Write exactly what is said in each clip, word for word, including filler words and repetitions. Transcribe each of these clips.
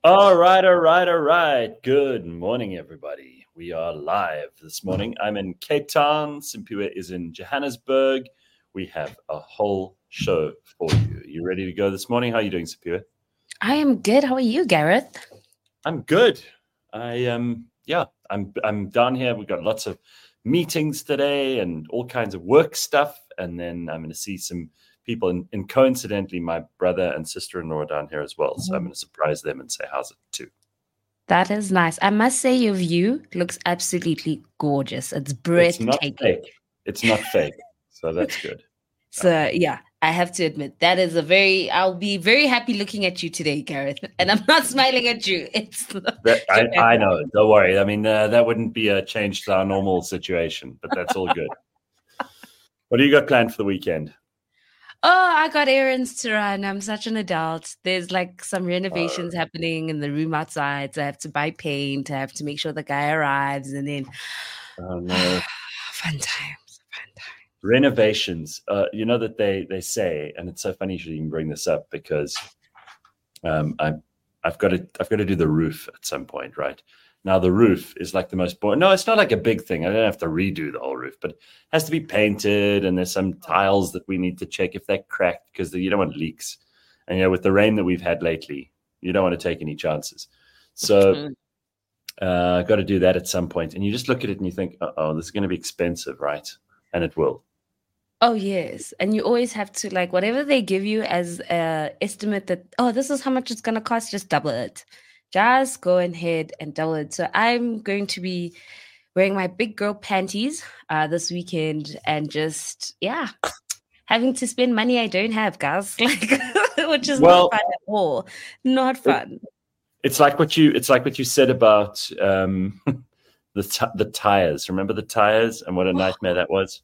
All right, all right, all right. Good morning, everybody. We are live this morning. I'm in Cape Town. Simpiwe is in Johannesburg. We have a whole show for you. You ready to go this morning? How are you doing, Simpiwe? I am good. How are you, Gareth? I'm good. I um yeah, I'm I'm down here. We've got lots of meetings today and all kinds of work stuff, and then I'm going to see some people, and, and coincidentally, my brother and sister-in-law are down here as well. So I'm going to surprise them and say, how's it too? That is nice. I must say your view looks absolutely gorgeous. It's breathtaking. It's not fake. It's not fake. So that's good. So yeah, I have to admit that is a very, I'll be very happy looking at you today, Gareth. And I'm not smiling at you. It's that, I, I know. Don't worry. I mean, uh, that wouldn't be a change to our normal situation, but that's all good. What do you got planned for the weekend? Oh, I got errands to run. I'm such an adult. There's like some renovations uh, happening in the room outside. So I have to buy paint. I have to make sure the guy arrives, and then oh no, fun times, fun times. Renovations. Uh, you know that they they say, and it's so funny you should even bring this up because um, I I've got to I've got to do the roof at some point, right? Now, the roof is like the most boring. No, it's not like a big thing. I don't have to redo the whole roof, but it has to be painted. And there's some tiles that we need to check if they're cracked because you don't want leaks. And, you know, with the rain that we've had lately, you don't want to take any chances. So uh, I've got to do that at some point. And you just look at it and you think, uh-oh, this is going to be expensive, right? And it will. Oh, yes. And you always have to, like, whatever they give you as an estimate that, oh, this is how much it's going to cost, just double it. Just go ahead and double it. So I'm going to be wearing my big girl panties uh, this weekend and just, yeah, having to spend money I don't have, guys, like, which is well, not fun at all. Not fun. It, it's like what you it's like what you said about um, the t- the tires. Remember the tires and what a nightmare that was?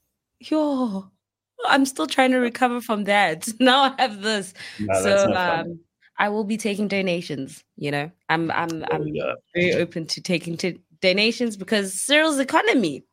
Yo, I'm still trying to recover from that. Now I have this. No, so that's not fun. um I will be taking donations. You know, I'm I'm I'm yeah. very open to taking to donations because Cyril's economy.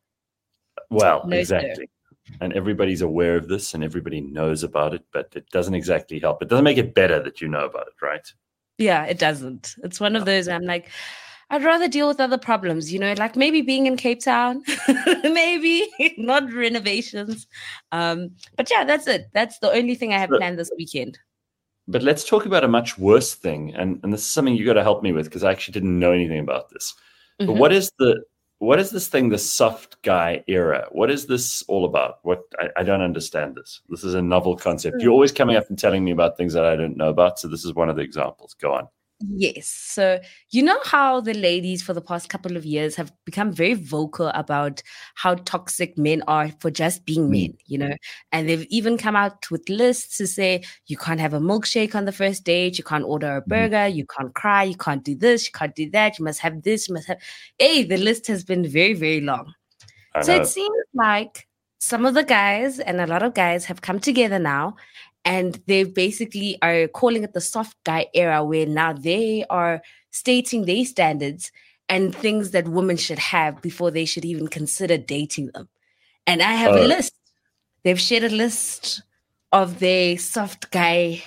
Well, no exactly, sir. And everybody's aware of this, and everybody knows about it, but it doesn't exactly help. It doesn't make it better that you know about it, right? Yeah, it doesn't. It's one of those. I'm like, I'd rather deal with other problems. You know, like maybe being in Cape Town, maybe not renovations. Um, but yeah, that's it. That's the only thing I have planned this weekend. But let's talk about a much worse thing, and, and this is something you got to help me with because I actually didn't know anything about this. Mm-hmm. But what is the what is this thing, the soft guy era? What is this all about? What I, I don't understand this. This is a novel concept. You're always coming up and telling me about things that I don't know about. So this is one of the examples. Go on. Yes. So you know how the ladies for the past couple of years have become very vocal about how toxic men are for just being men, you know, and they've even come out with lists to say you can't have a milkshake on the first date, you can't order a burger, you can't cry, you can't do this, you can't do that, you must have this, you must have. Hey, the list has been very, very long. So it seems like some of the guys and a lot of guys have come together now. And they basically are calling it the soft guy era, where now they are stating their standards and things that women should have before they should even consider dating them. And I have uh, a list. They've shared a list of their soft guy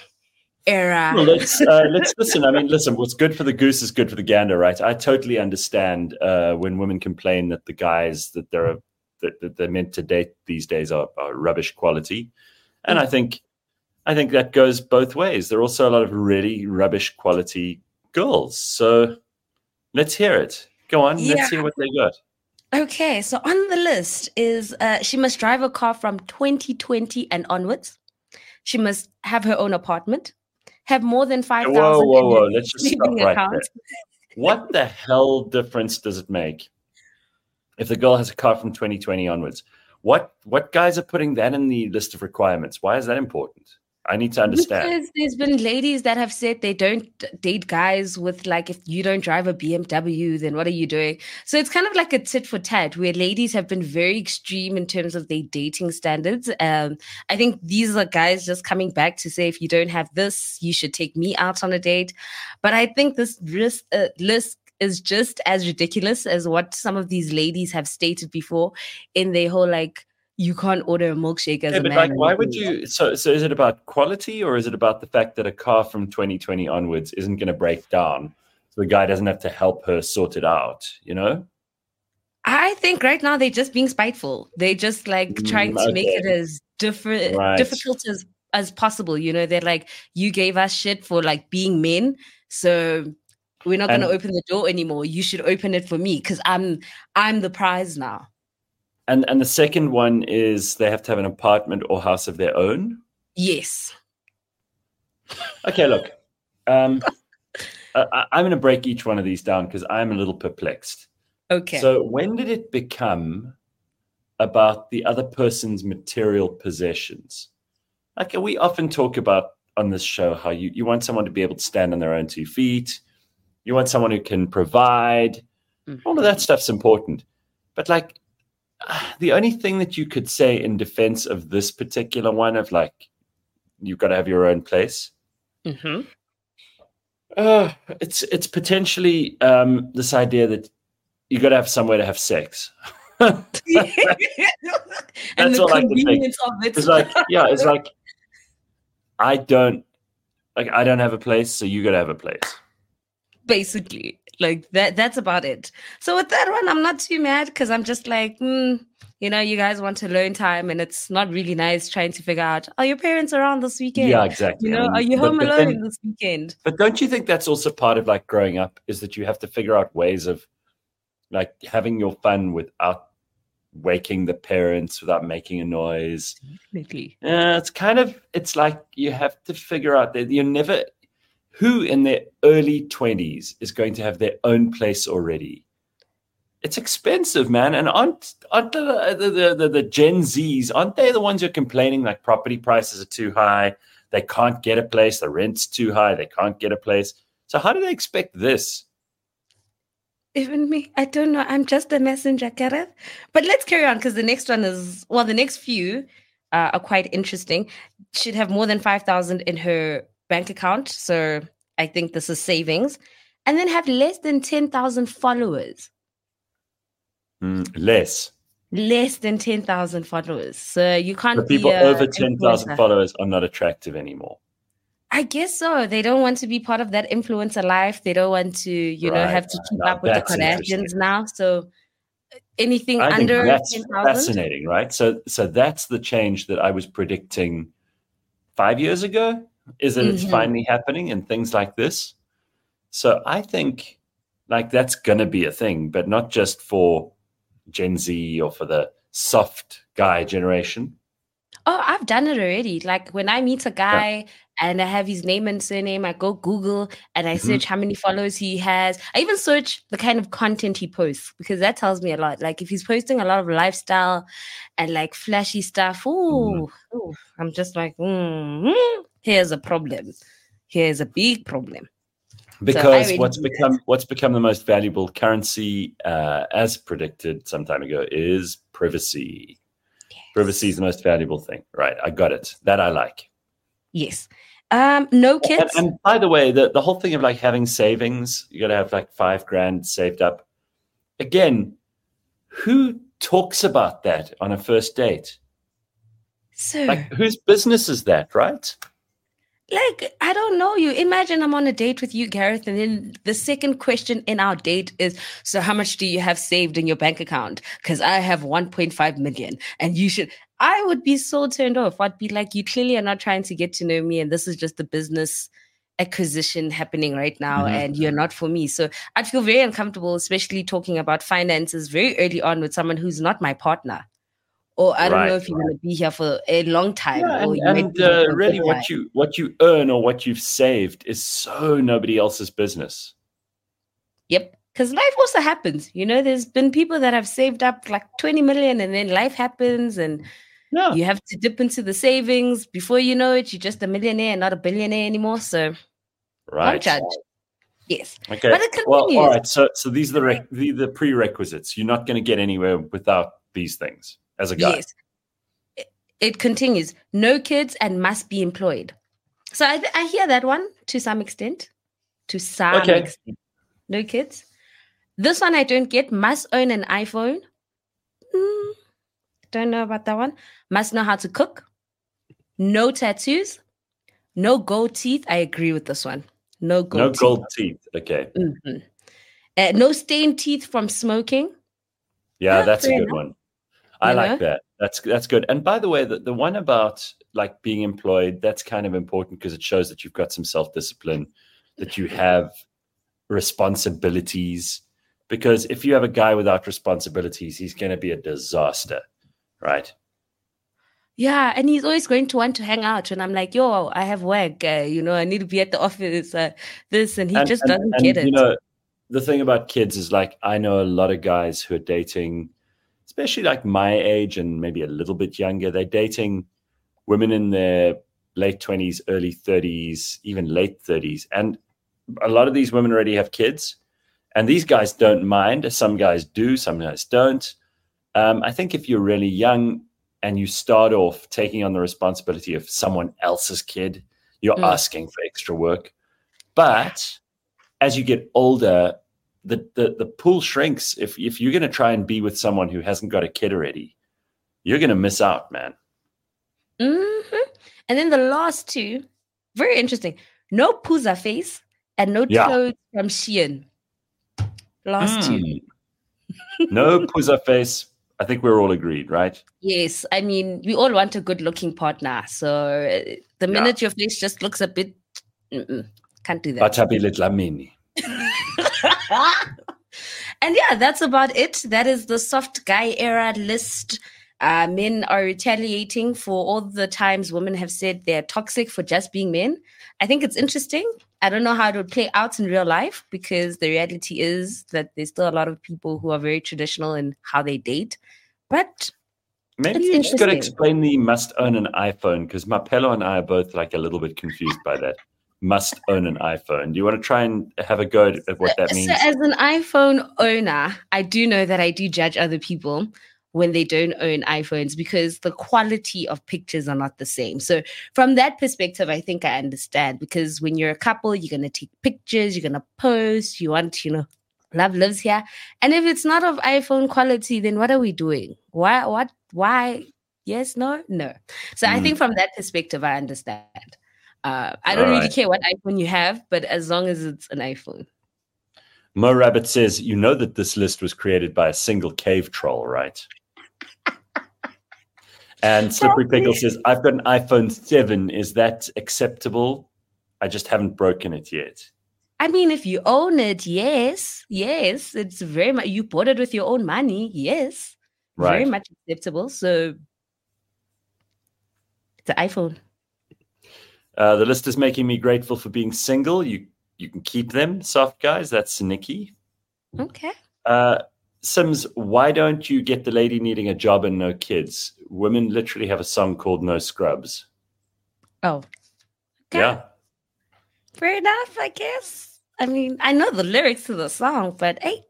era. Well, let's uh, let's listen. I mean, listen. What's good for the goose is good for the gander, right? I totally understand uh, when women complain that the guys that they're that, that they're meant to date these days are, are rubbish quality, and mm-hmm. I think. I think that goes both ways. There are also a lot of really rubbish quality girls. So let's hear it. Go on. Yeah. Let's hear what they got. Okay. So on the list is uh, she must drive a car from twenty twenty and onwards. She must have her own apartment, have more than five thousand. Whoa, whoa, whoa. Let's just stop right there. What the hell difference does it make if the girl has a car from twenty twenty onwards? What What guys are putting that in the list of requirements? Why is that important? I need to understand. Because there's been ladies that have said they don't date guys with, like, if you don't drive a B M W, then what are you doing? So it's kind of like a tit for tat, where ladies have been very extreme in terms of their dating standards. Um, I think these are guys just coming back to say, if you don't have this, you should take me out on a date. But I think this list, uh, list is just as ridiculous as what some of these ladies have stated before in their whole, like, you can't order a milkshake as yeah, a but man. Like, why would you? So, so is it about quality, or is it about the fact that a car from twenty twenty onwards isn't going to break down so the guy doesn't have to help her sort it out, you know? I think right now they're just being spiteful. They're just like trying Mm, to okay. make it as different, Right. difficult as, as possible. You know, they're like, you gave us shit for like being men. So we're not going to And- open the door anymore. You should open it for me because I'm, I'm the prize now. And and the second one is they have to have an apartment or house of their own. Yes. Okay, look, um, I, I'm going to break each one of these down because I'm a little perplexed. Okay. So when did it become about the other person's material possessions? Like we often talk about on this show how you, you want someone to be able to stand on their own two feet. You want someone who can provide. Mm-hmm. All of that stuff's important. But like the only thing that you could say in defense of this particular one of like, you've got to have your own place. Mm-hmm. Uh, it's it's potentially um, this idea that you got to have somewhere to have sex. That's and the all convenience I can think. of it. It's like, yeah, it's like I don't like I don't have a place, so you got to have a place. Basically, like that. That's about it. So with that one, I'm not too mad because I'm just like, mm, you know, you guys want alone time, and it's not really nice trying to figure out, are your parents around this weekend? Yeah, exactly. You know, I mean, are you but, home but alone then, this weekend? But don't you think that's also part of like growing up is that you have to figure out ways of like having your fun without waking the parents, without making a noise? Definitely. Yeah, it's kind of, it's like you have to figure out that you're never, who in their early twenties is going to have their own place already? It's expensive, man. And aren't, aren't the, the, the, the Gen Zs, aren't they the ones who are complaining like property prices are too high? They can't get a place. The rent's too high. They can't get a place. So how do they expect this? Even me, I don't know. I'm just a messenger, Gareth. But let's carry on because the next one is, well, the next few uh, are quite interesting. She'd have more than five thousand in her bank account. So I think this is savings. And then have less than ten thousand followers. Mm, less. Less than ten thousand followers. So you can't the people be a over ten thousand influencer. followers are not attractive anymore. I guess so. They don't want to be part of that influencer life. They don't want to, you Right. know, have to keep Now, up with the that's Kardashians now. So anything I think under that's ten thousand. fascinating, right? So, so that's the change that I was predicting five years ago. Is that it's Mhm. finally happening and things like this. So I think like that's going to be a thing, but not just for Gen Z or for the soft guy generation. Oh, I've done it already. Like when I meet a guy and I have his name and surname, I go Google and I Mhm. search how many followers he has. I even search the kind of content he posts because that tells me a lot. Like if he's posting a lot of lifestyle and like flashy stuff, ooh, ooh I'm just like, mm, mm, here's a problem. Here's a big problem. Because already what's do become what's become the most valuable currency, uh, as predicted some time ago, is privacy. Yes. Privacy is the most valuable thing, right? I got it. That I like. Yes. Um, no And, kids. and by the way, the, the whole thing of like having savings, you got to have like five grand saved up. Again, who talks about that on a first date? So Like, whose business is that, right? Like, I don't know you. Imagine I'm on a date with you, Gareth, and then the second question in our date is, so how much do you have saved in your bank account? Because I have one point five million and you should, I would be so turned off. I'd be like, you clearly are not trying to get to know me and this is just the business acquisition happening right now Mhm. and you're not for me. So I'd feel very uncomfortable, especially talking about finances very early on with someone who's not my partner. Or I don't Right, know if you're going to be here for a long time. Yeah, or and, you might and be here uh, for a really good what while. you what you earn or what you've saved is so nobody else's business. Yep. Because life also happens. You know, there's been people that have saved up like twenty million and then life happens and Yeah. you have to dip into the savings. Before you know it, you're just a millionaire and not a billionaire anymore. So Right. don't judge. Yes. Okay. But it Well, continues. all right. So, so these are the, rec- the the prerequisites. You're not going to get anywhere without these things as a guy. Yes. It, it continues. No kids and must be employed. So I, I hear that one to some extent. To some Okay. extent. No kids. This one I don't get. Must own an iPhone. Hmm, don't know about that one. Must know how to cook. No tattoos. No gold teeth. I agree with this one. No gold No teeth. gold teeth. Okay. Mm-hmm. Uh, no stained teeth from smoking. Yeah, Yeah, that's a fair good enough. one. I You like know? that. That's that's good. And by the way, the, the one about like being employed, that's kind of important because it shows that you've got some self-discipline, that you have responsibilities. Because if you have a guy without responsibilities, he's going to be a disaster, right? Yeah, and he's always going to want to hang out. And I'm like, yo, I have work. Uh, you know, I need to be at the office. Uh, this, and he And, just and doesn't and get you it. know, the thing about kids is like I know a lot of guys who are dating, especially like my age and maybe a little bit younger. They're dating women in their late twenties, early thirties, even late thirties. And a lot of these women already have kids. And these guys don't mind. Some guys do, some guys don't. Um, I think if you're really young and you start off taking on the responsibility of someone else's kid, you're Mm. asking for extra work. But as you get older, the, the, the pool shrinks. If, if you're going to try and be with someone who hasn't got a kid already, you're going to miss out, man. Mm-hmm. And then the last two, very interesting. No Pooza face and no Yeah. clothes from Shein. Last two. Mm. No Pooza face. I think we're all agreed, right? Yes, I mean, we all want a good-looking partner. So uh, the minute your face just looks a bit, mm-mm, can't do that. Batabilet Lamini. And yeah, that's about it. That is the soft guy era list. Uh, men are retaliating for all the times women have said they're toxic for just being men. I think it's interesting. I don't know how it would play out in real life because the reality is that there's still a lot of people who are very traditional in how they date. But maybe it's you just got to interesting. explain the must own an iPhone because Mapello and I are both like a little bit confused by that. Must own an iPhone. Do you want to try and have a go at what that means? So as an iPhone owner, I do know that I do judge other people when they don't own iPhones because the quality of pictures are not the same. So from that perspective, I think I understand because when you're a couple, you're going to take pictures, you're going to post, you want, you know, love lives here. And if it's not of iPhone quality, then what are we doing? Why, what, why? Yes, no, no. So mm. I think from that perspective, I understand. Uh, I don't All really right. care what iPhone you have, but as long as it's an iPhone. Mo Rabbit says, you know that this list was created by a single cave troll, right? And Slippery Pickle says, I've got an iPhone seven. Is that acceptable? I just haven't broken it yet. I mean, if you own it, yes. Yes. It's very much, you bought it with your own money. Yes. Right. Very much acceptable. So it's an iPhone. Uh, the list is making me grateful for being single. You you can keep them, soft guys. That's Nikki. Okay. Uh, Sims, why don't you get the lady needing a job and no kids? Women literally have a song called No Scrubs. Oh. Okay. Yeah. Fair enough, I guess. I mean, I know the lyrics to the song, but hey.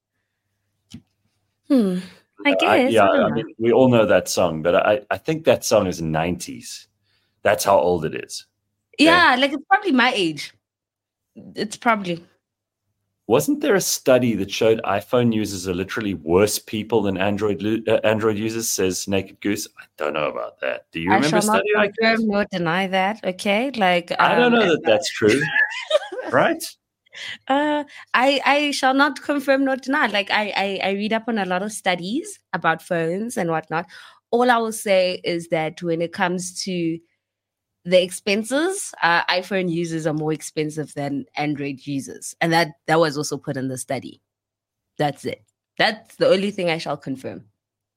Hmm. I guess. I, yeah, I, I mean, we all know that song, but I, I think that song is nineties. That's how old it is. Yeah, okay. Like it's probably my age. It's probably. Wasn't there a study that showed iPhone users are literally worse people than Android uh, Android users, says Naked Goose? I don't know about that. Do you I remember a shall study not like that? nor deny that, okay? Like um, I don't know that that's true, right? Uh, I I shall not confirm nor deny. Like I, I I read up on a lot of studies about phones and whatnot. All I will say is that when it comes to the expenses, uh, iPhone users are more expensive than Android users. And that, that was also put in the study. That's it. That's the only thing I shall confirm.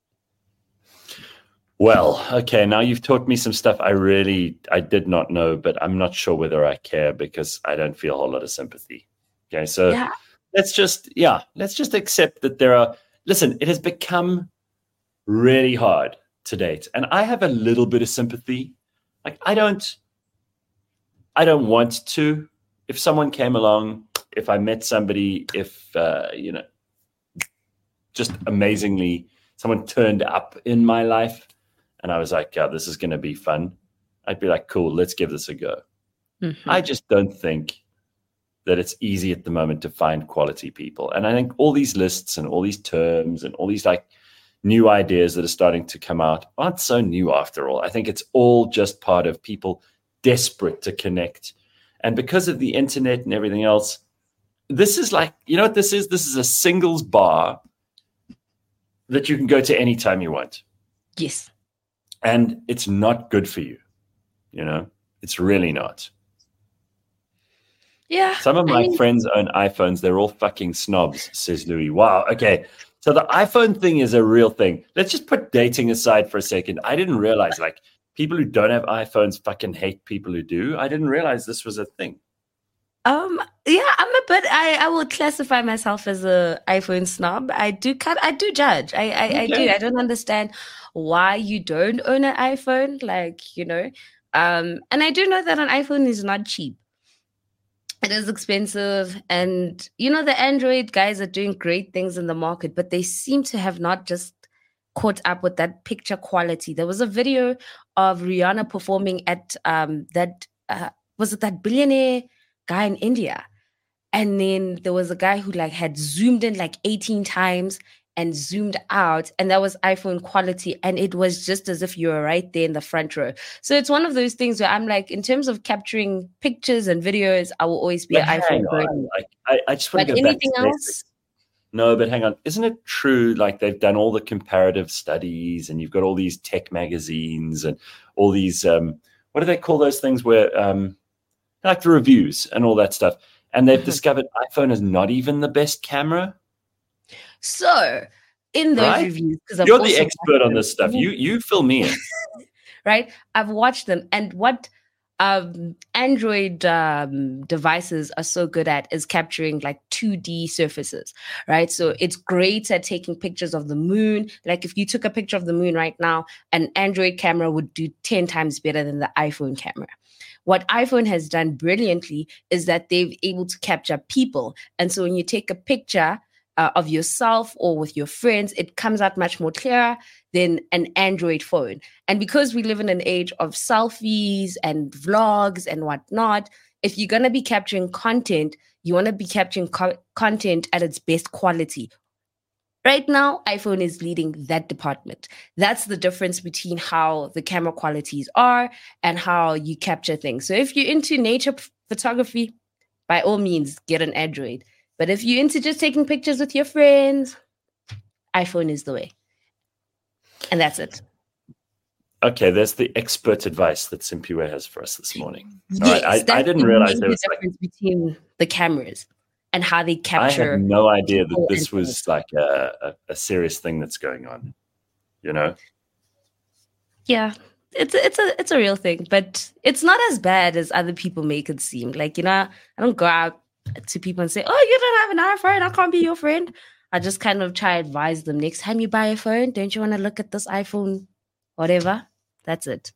Well, okay, now you've taught me some stuff I really, I did not know, but I'm not sure whether I care because I don't feel a whole lot of sympathy. Okay, so yeah. let's just, yeah, let's just accept that there are, listen, it has become really hard to date. And I have a little bit of sympathy. Like I don't, I don't want to. If someone came along, if I met somebody, if uh, you know, just amazingly, someone turned up in my life, and I was like, oh, "This is going to be fun," I'd be like, "Cool, let's give this a go." Mm-hmm. I just don't think that it's easy at the moment to find quality people, and I think all these lists and all these terms and all these like. New ideas that are starting to come out aren't so new after all. I think it's all just part of people desperate to connect And because of the internet and everything else, this is like, you know what this is? This is a singles bar that you can go to anytime you want. Yes. And it's not good for you. You know, it's really not. Yeah. Some of my I mean, friends own iPhones. They're all fucking snobs, says Louis. Wow. Okay. So the iPhone thing is a real thing. Let's just put dating aside for a second. I didn't realize like people who don't have iPhones fucking hate people who do. I didn't realize this was a thing. Um, yeah, I'm a bit, I, I will classify myself as a iPhone snob. I do cut, I do judge. I, I, okay. I do. I don't understand why you don't own an iPhone. Like, you know, um, and I do know that an iPhone is not cheap. It is expensive. And, you know, the Android guys are doing great things in the market, but they seem to have not just caught up with that picture quality. There was a video of Rihanna performing at um that, uh, was it that billionaire guy in India? And then there was a guy who like had zoomed in like eighteen times and zoomed out, and that was iPhone quality, and it was just as if you were right there in the front row. So it's one of those things where I'm like, in terms of capturing pictures and videos, I will always be but an iPhone on, like, I, I just want but to go anything back to else? basics. No, but hang on. Isn't it true, like they've done all the comparative studies and you've got all these tech magazines and all these, um, what do they call those things where, um, like the reviews and all that stuff. And they've discovered iPhone is not even the best camera. So in those right? reviews, because you're the expert on this stuff. You you fill me in. Right? I've watched them. And what um, Android um, devices are so good at is capturing like two D surfaces, right? So it's great at taking pictures of the moon. Like if you took a picture of the moon right now, an Android camera would do ten times better than the iPhone camera. What iPhone has done brilliantly is that they've able to capture people. And so when you take a picture uh, of yourself or with your friends, it comes out much more clearer than an Android phone. And because we live in an age of selfies and vlogs and whatnot, if you're going to be capturing content, you want to be capturing co- content at its best quality. Right now, iPhone is leading that department. That's the difference between how the camera qualities are and how you capture things. So if you're into nature p- photography, by all means, get an Android. But if you're into just taking pictures with your friends, iPhone is the way. And that's it. Okay, there's the expert advice that Simpiwe has for us this morning. Yes, right, I, I didn't realize there was the difference like, between the cameras and how they capture. I had no idea that this was like a, a, a serious thing that's going on. You know? Yeah, it's a, it's a it's a real thing, but it's not as bad as other people make it seem. Like, you know, I don't go out to people and say, "Oh, you don't have an iPhone, I can't be your friend." I just kind of try to advise them, next time you buy a phone, don't you want to look at this iPhone, whatever? That's it.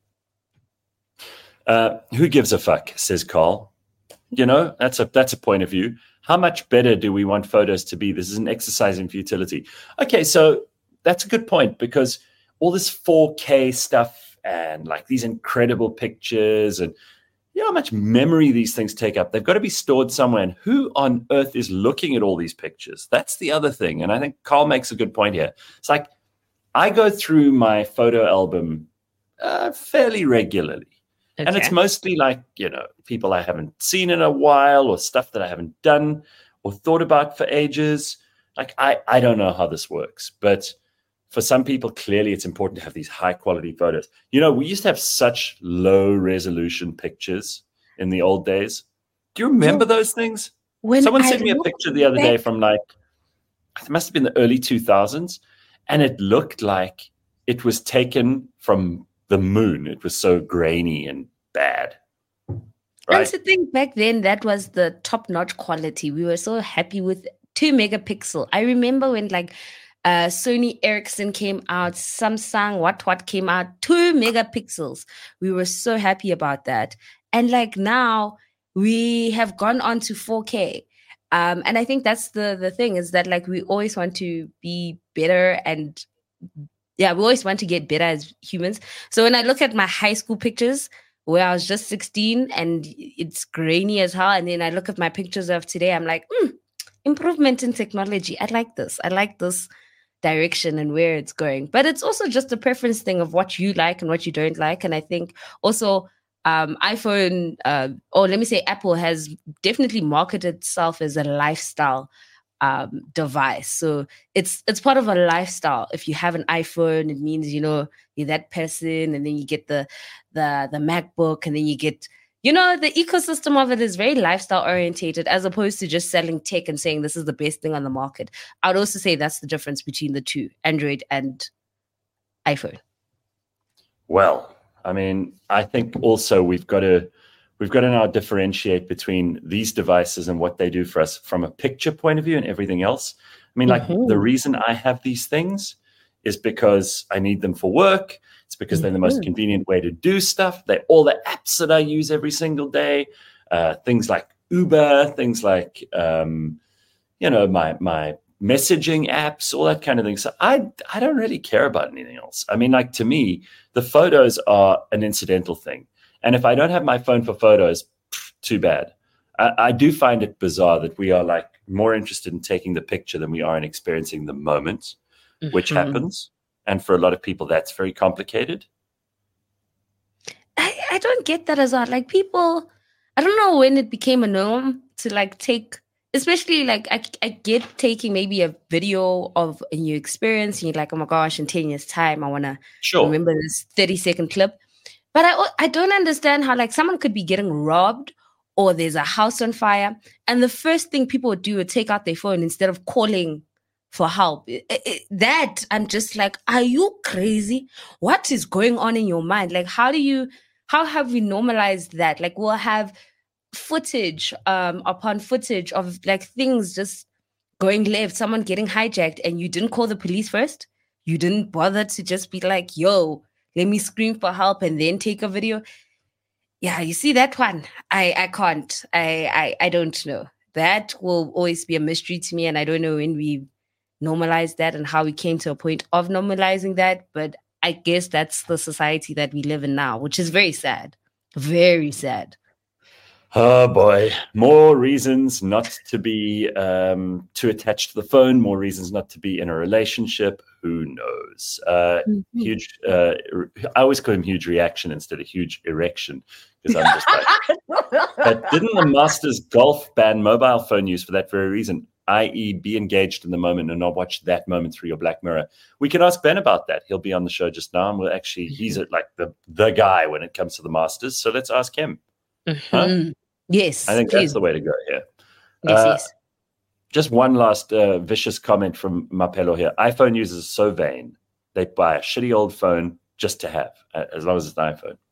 Uh, who gives a fuck, says Carl. You know, that's a that's a point of view. How much better do we want photos to be? This is an exercise in futility. Okay, so that's a good point, because all this four K stuff and like these incredible pictures, and you know how much memory these things take up. They've got to be stored somewhere. And who on earth is looking at all these pictures? That's the other thing. And I think Carl makes a good point here. It's like I go through my photo album uh, fairly regularly. Okay. And it's mostly like, you know, people I haven't seen in a while, or stuff that I haven't done or thought about for ages. Like, I, I don't know how this works, but for some people, clearly it's important to have these high quality photos. You know, we used to have such low resolution pictures in the old days. Do you remember yeah. those things? When Someone I sent me a picture the other back- day from like, it must have been the early two thousands. And it looked like it was taken from the moon. It was so grainy and bad. Right? And to think back then, that was the top-notch quality. We were so happy with two megapixel. I remember when like uh, Sony Ericsson came out, Samsung, what what came out, two megapixels. We were so happy about that. And like now, we have gone on to four K. Um, and I think that's the the thing, is that like we always want to be better, and yeah, we always want to get better as humans. So when I look at my high school pictures where I was just sixteen and it's grainy as hell, and then I look at my pictures of today, I'm like, mm, improvement in technology. I like this. I like this direction and where it's going. But it's also just a preference thing of what you like and what you don't like. And I think also um, iPhone, uh, or let me say Apple has definitely marketed itself as a lifestyle um, device. So it's it's part of a lifestyle. If you have an iPhone, it means, you know, you're that person, and then you get the the the MacBook, and then you get, you know, the ecosystem of it is very lifestyle orientated, as opposed to just selling tech and saying this is the best thing on the market. I would also say that's the difference between the two, Android and iPhone. Well, I mean, I think also we've got to we've got to now differentiate between these devices and what they do for us from a picture point of view and everything else. I mean, like mm-hmm. the reason I have these things is because I need them for work. It's because mm-hmm. they're the most convenient way to do stuff. They're all the apps that I use every single day. Uh, things like Uber, things like um, you know, my my messaging apps, all that kind of thing. So I I don't really care about anything else. I mean, like to me, the photos are an incidental thing. And if I don't have my phone for photos, too bad. I, I do find it bizarre that we are like more interested in taking the picture than we are in experiencing the moment, mm-hmm. which happens. And for a lot of people, that's very complicated. I, I don't get that as well. Like people, I don't know when it became a norm to like take, especially like I, I get taking maybe a video of a new experience and you're like, oh my gosh, in ten years time, I want to sure. remember this thirty second clip. But I, I don't understand how like someone could be getting robbed or there's a house on fire. And the first thing people would do would take out their phone instead of calling for help. It, it, that I'm just like, are you crazy? What is going on in your mind? Like, how do you, how have we normalized that? Like we'll have footage um, upon footage of like things just going left, someone getting hijacked, and you didn't call the police first. You didn't bother to just be like, yo, let me scream for help and then take a video. Yeah, you see that one? I, I can't. I, I I don't know. That will always be a mystery to me, and I don't know when we normalized that and how we came to a point of normalizing that. But I guess that's the society that we live in now, which is very sad. Very sad. Oh boy, more reasons not to be um, too attached to the phone, more reasons not to be in a relationship. Who knows? Uh, mm-hmm. Huge. Uh, I always call him huge reaction instead of huge erection because I'm just like. But didn't the Masters Golf ban mobile phone use for that very reason? that is, be engaged in the moment and not watch that moment through your Black Mirror. We can ask Ben about that. He'll be on the show just now, and we'll actually. He's like the the guy when it comes to the Masters. So let's ask him. Mm-hmm. Huh? Yes, I think please. That's the way to go here. Yes, uh, yes. Just one last uh, vicious comment from Mapelo here. iPhone users are so vain. They buy a shitty old phone just to have, uh, as long as it's an iPhone.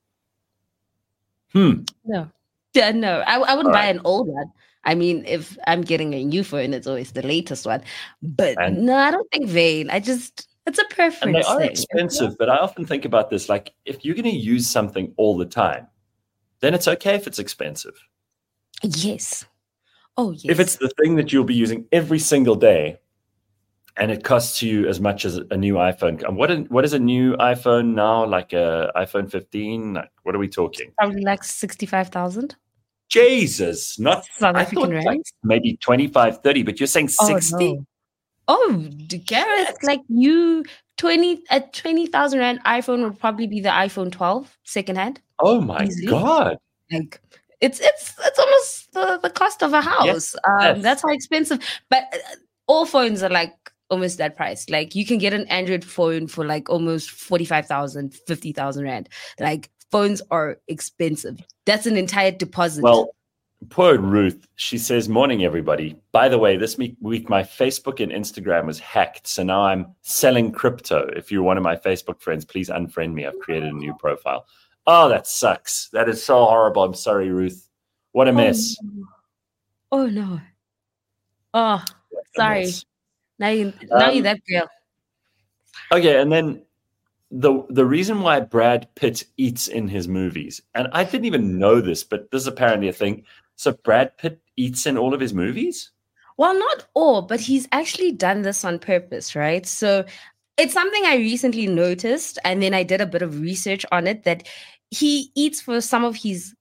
Hmm. No. Yeah, no. I, I wouldn't All buy right. an old one. I mean, if I'm getting a new phone, it's always the latest one. But and, no, I don't think vain. I just, it's a preference And they are thing. expensive, but I often think about this. Like, if you're going to use something all the time, then it's okay if it's expensive. Yes. Oh, yes. If it's the thing that you'll be using every single day and it costs you as much as a new iPhone. And what, what is a new iPhone now? Like a iPhone fifteen? Like, what are we talking? Probably like sixty-five thousand. Jesus. Not South I African thought rands? like maybe twenty-five, thirty, but you're saying sixty? Oh, no. Oh, Gareth, like you, twenty, a twenty thousand rand iPhone would probably be the iPhone twelve secondhand. Oh, my Easily. God. Like, It's it's it's almost the, the cost of a house. Yes, um, yes. That's how expensive. But uh, all phones are like almost that price. Like you can get an Android phone for like almost forty-five thousand, fifty thousand rand. Like phones are expensive. That's an entire deposit. Well, poor Ruth, she says, morning, everybody. By the way, this week my Facebook and Instagram was hacked. So now I'm selling crypto. If you're one of my Facebook friends, please unfriend me. I've created a new profile. Oh, that sucks. That is so horrible. I'm sorry, Ruth. What a mess. Oh, no. Oh, no. Oh, sorry. Now, you, now um, you're that girl. Okay, and then the the reason why Brad Pitt eats in his movies, and I didn't even know this, but this is apparently a thing. So Brad Pitt eats in all of his movies? Well, not all, but he's actually done this on purpose, right? So it's something I recently noticed, and then I did a bit of research on it, that he eats for some of his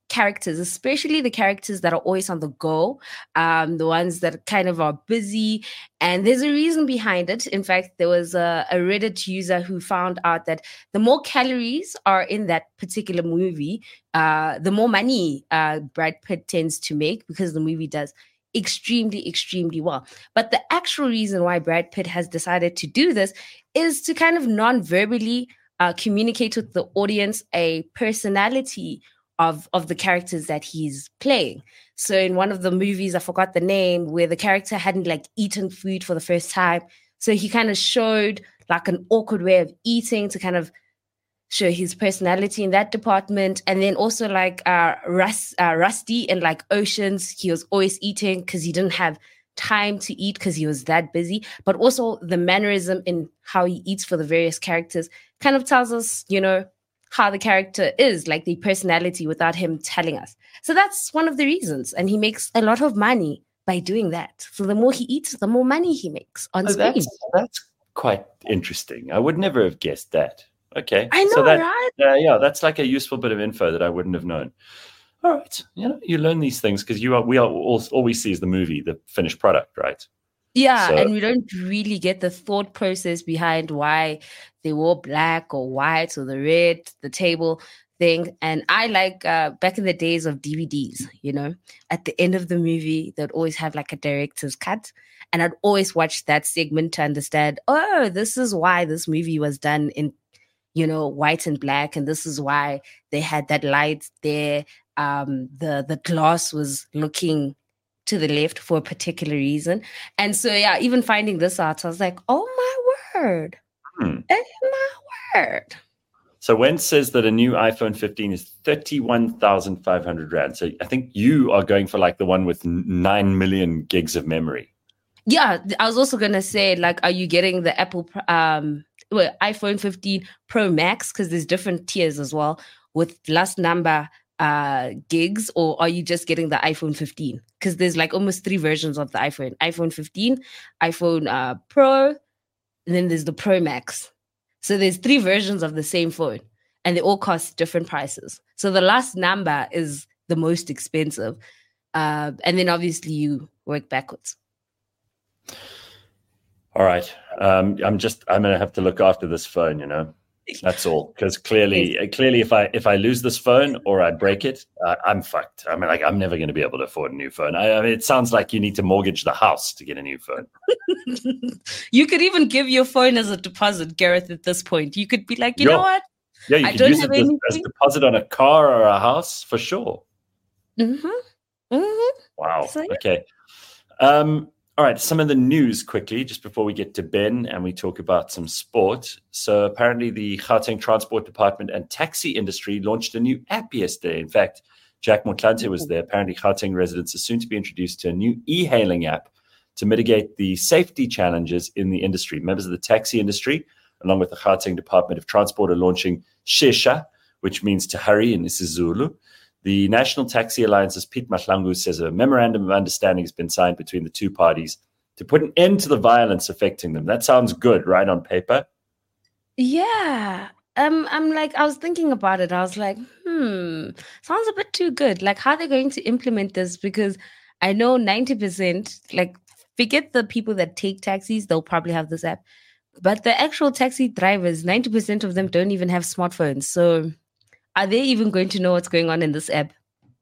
characters, especially the characters that are always on the go, um, the ones that kind of are busy. And there's a reason behind it. In fact, there was a, a Reddit user who found out that the more calories are in that particular movie, uh, the more money uh, Brad Pitt tends to make, because the movie does extremely, extremely well. But the actual reason why Brad Pitt has decided to do this is to kind of non-verbally uh, communicate with the audience a personality of, of the characters that he's playing. So in one of the movies, I forgot the name, where the character hadn't like eaten food for the first time. So he kind of showed like an awkward way of eating to kind of show his personality in that department. And then also like uh, Rust, uh, Rusty in like Oceans, he was always eating because he didn't have time to eat because he was that busy. But also the mannerism in how he eats for the various characters kind of tells us, you know, how the character is, like the personality, without him telling us. So that's one of the reasons. And he makes a lot of money by doing that. So the more he eats, the more money he makes on oh, screen. That's, that's quite interesting. I would never have guessed that. Okay. I know, so that, right? Uh, yeah, that's like a useful bit of info that I wouldn't have known. All right. You know, you learn these things because you are, we are all, all we see is the movie, the finished product, right? Yeah, So- and we don't really get the thought process behind why they wore black or white or the red, the table thing. And I like uh, back in the days of D V Ds, you know, at the end of the movie, they'd always have like a director's cut. And I'd always watch that segment to understand, oh, this is why this movie was done in, you know, white and black. And this is why they had that light there. Um, the, the glass was looking to the left for a particular reason. And so, yeah, even finding this out, I was like, oh my word. Hmm. Oh my word. So Wen says that a new iPhone fifteen is thirty-one thousand five hundred rand. So I think you are going for like the one with nine million gigs of memory. Yeah, I was also going to say, like, are you getting the Apple um, well, iPhone fifteen Pro Max? Because there's different tiers as well with last number uh gigs, or are you just getting the iPhone fifteen? Because there's like almost three versions of the iPhone. iPhone fifteen, iPhone uh Pro, and then there's the Pro Max. So there's three versions of the same phone, and they all cost different prices. So the last number is the most expensive. Uh, and then obviously you work backwards. All right. Um, I'm just I'm gonna have to look after this phone, you know. That's all, because clearly, yes. clearly, if I if I lose this phone or I break it, uh, I'm fucked. I mean, like I'm never going to be able to afford a new phone. I, I mean, it sounds like you need to mortgage the house to get a new phone. You could even give your phone as a deposit, Gareth. At this point, you could be like, you yeah. know what? Yeah, you I could don't use have it as, anything. as a deposit on a car or a house for sure. Mm-hmm. Mm-hmm. Wow. So, yeah. Okay. Um. All right, some of the news quickly, just before we get to Ben and we talk about some sport. So apparently the Gauteng Transport Department and taxi industry launched a new app yesterday. In fact, Jack Motlanthe was there. Apparently Gauteng residents are soon to be introduced to a new e-hailing app to mitigate the safety challenges in the industry. Members of the taxi industry, along with the Gauteng Department of Transport, are launching Shesha, which means to hurry in isiZulu. The National Taxi Alliance's Pete Mahlangu says a memorandum of understanding has been signed between the two parties to put an end to the violence affecting them. That sounds good, right, on paper? Yeah. Um, I'm like, I was thinking about it. I was like, hmm, sounds a bit too good. Like, how are they going to implement this? Because I know ninety percent, like, forget the people that take taxis, they'll probably have this app. But the actual taxi drivers, ninety percent of them don't even have smartphones. So are they even going to know what's going on in this app?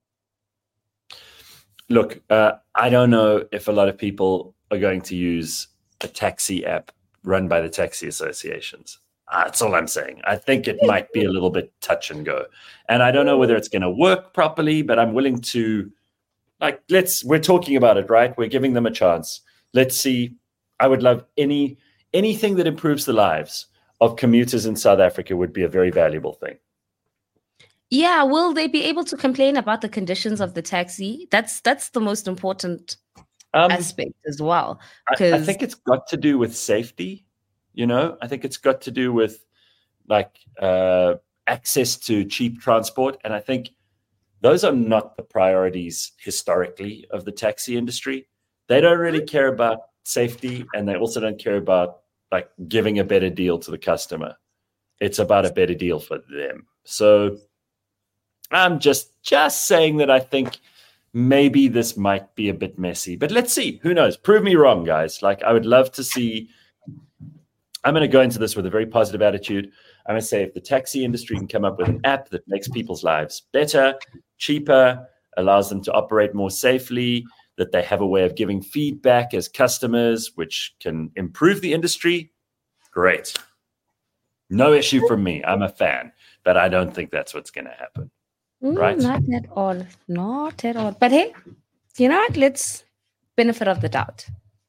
Look, uh, I don't know if a lot of people are going to use a taxi app run by the taxi associations. Uh, that's all I'm saying. I think it might be a little bit touch and go. And I don't know whether it's going to work properly, but I'm willing to, like, let's, we're talking about it, right? We're giving them a chance. Let's see. I would love any, anything that improves the lives of commuters in South Africa would be a very valuable thing. Yeah, will they be able to complain about the conditions of the taxi? That's that's the most important um, aspect as well. I, I think it's got to do with safety. You know, I think it's got to do with like uh, access to cheap transport, and I think those are not the priorities historically of the taxi industry. They don't really care about safety, and they also don't care about like giving a better deal to the customer. It's about a better deal for them. So I'm just just saying that I think maybe this might be a bit messy, but let's see. Who knows? Prove me wrong, guys. Like, I would love to see. I'm going to go into this with a very positive attitude. I'm going to say if the taxi industry can come up with an app that makes people's lives better, cheaper, allows them to operate more safely, that they have a way of giving feedback as customers, which can improve the industry, great. No issue from me. I'm a fan, but I don't think that's what's going to happen. Mm, right? Not at all. Not at all. But hey, you know what? Let's benefit of the doubt.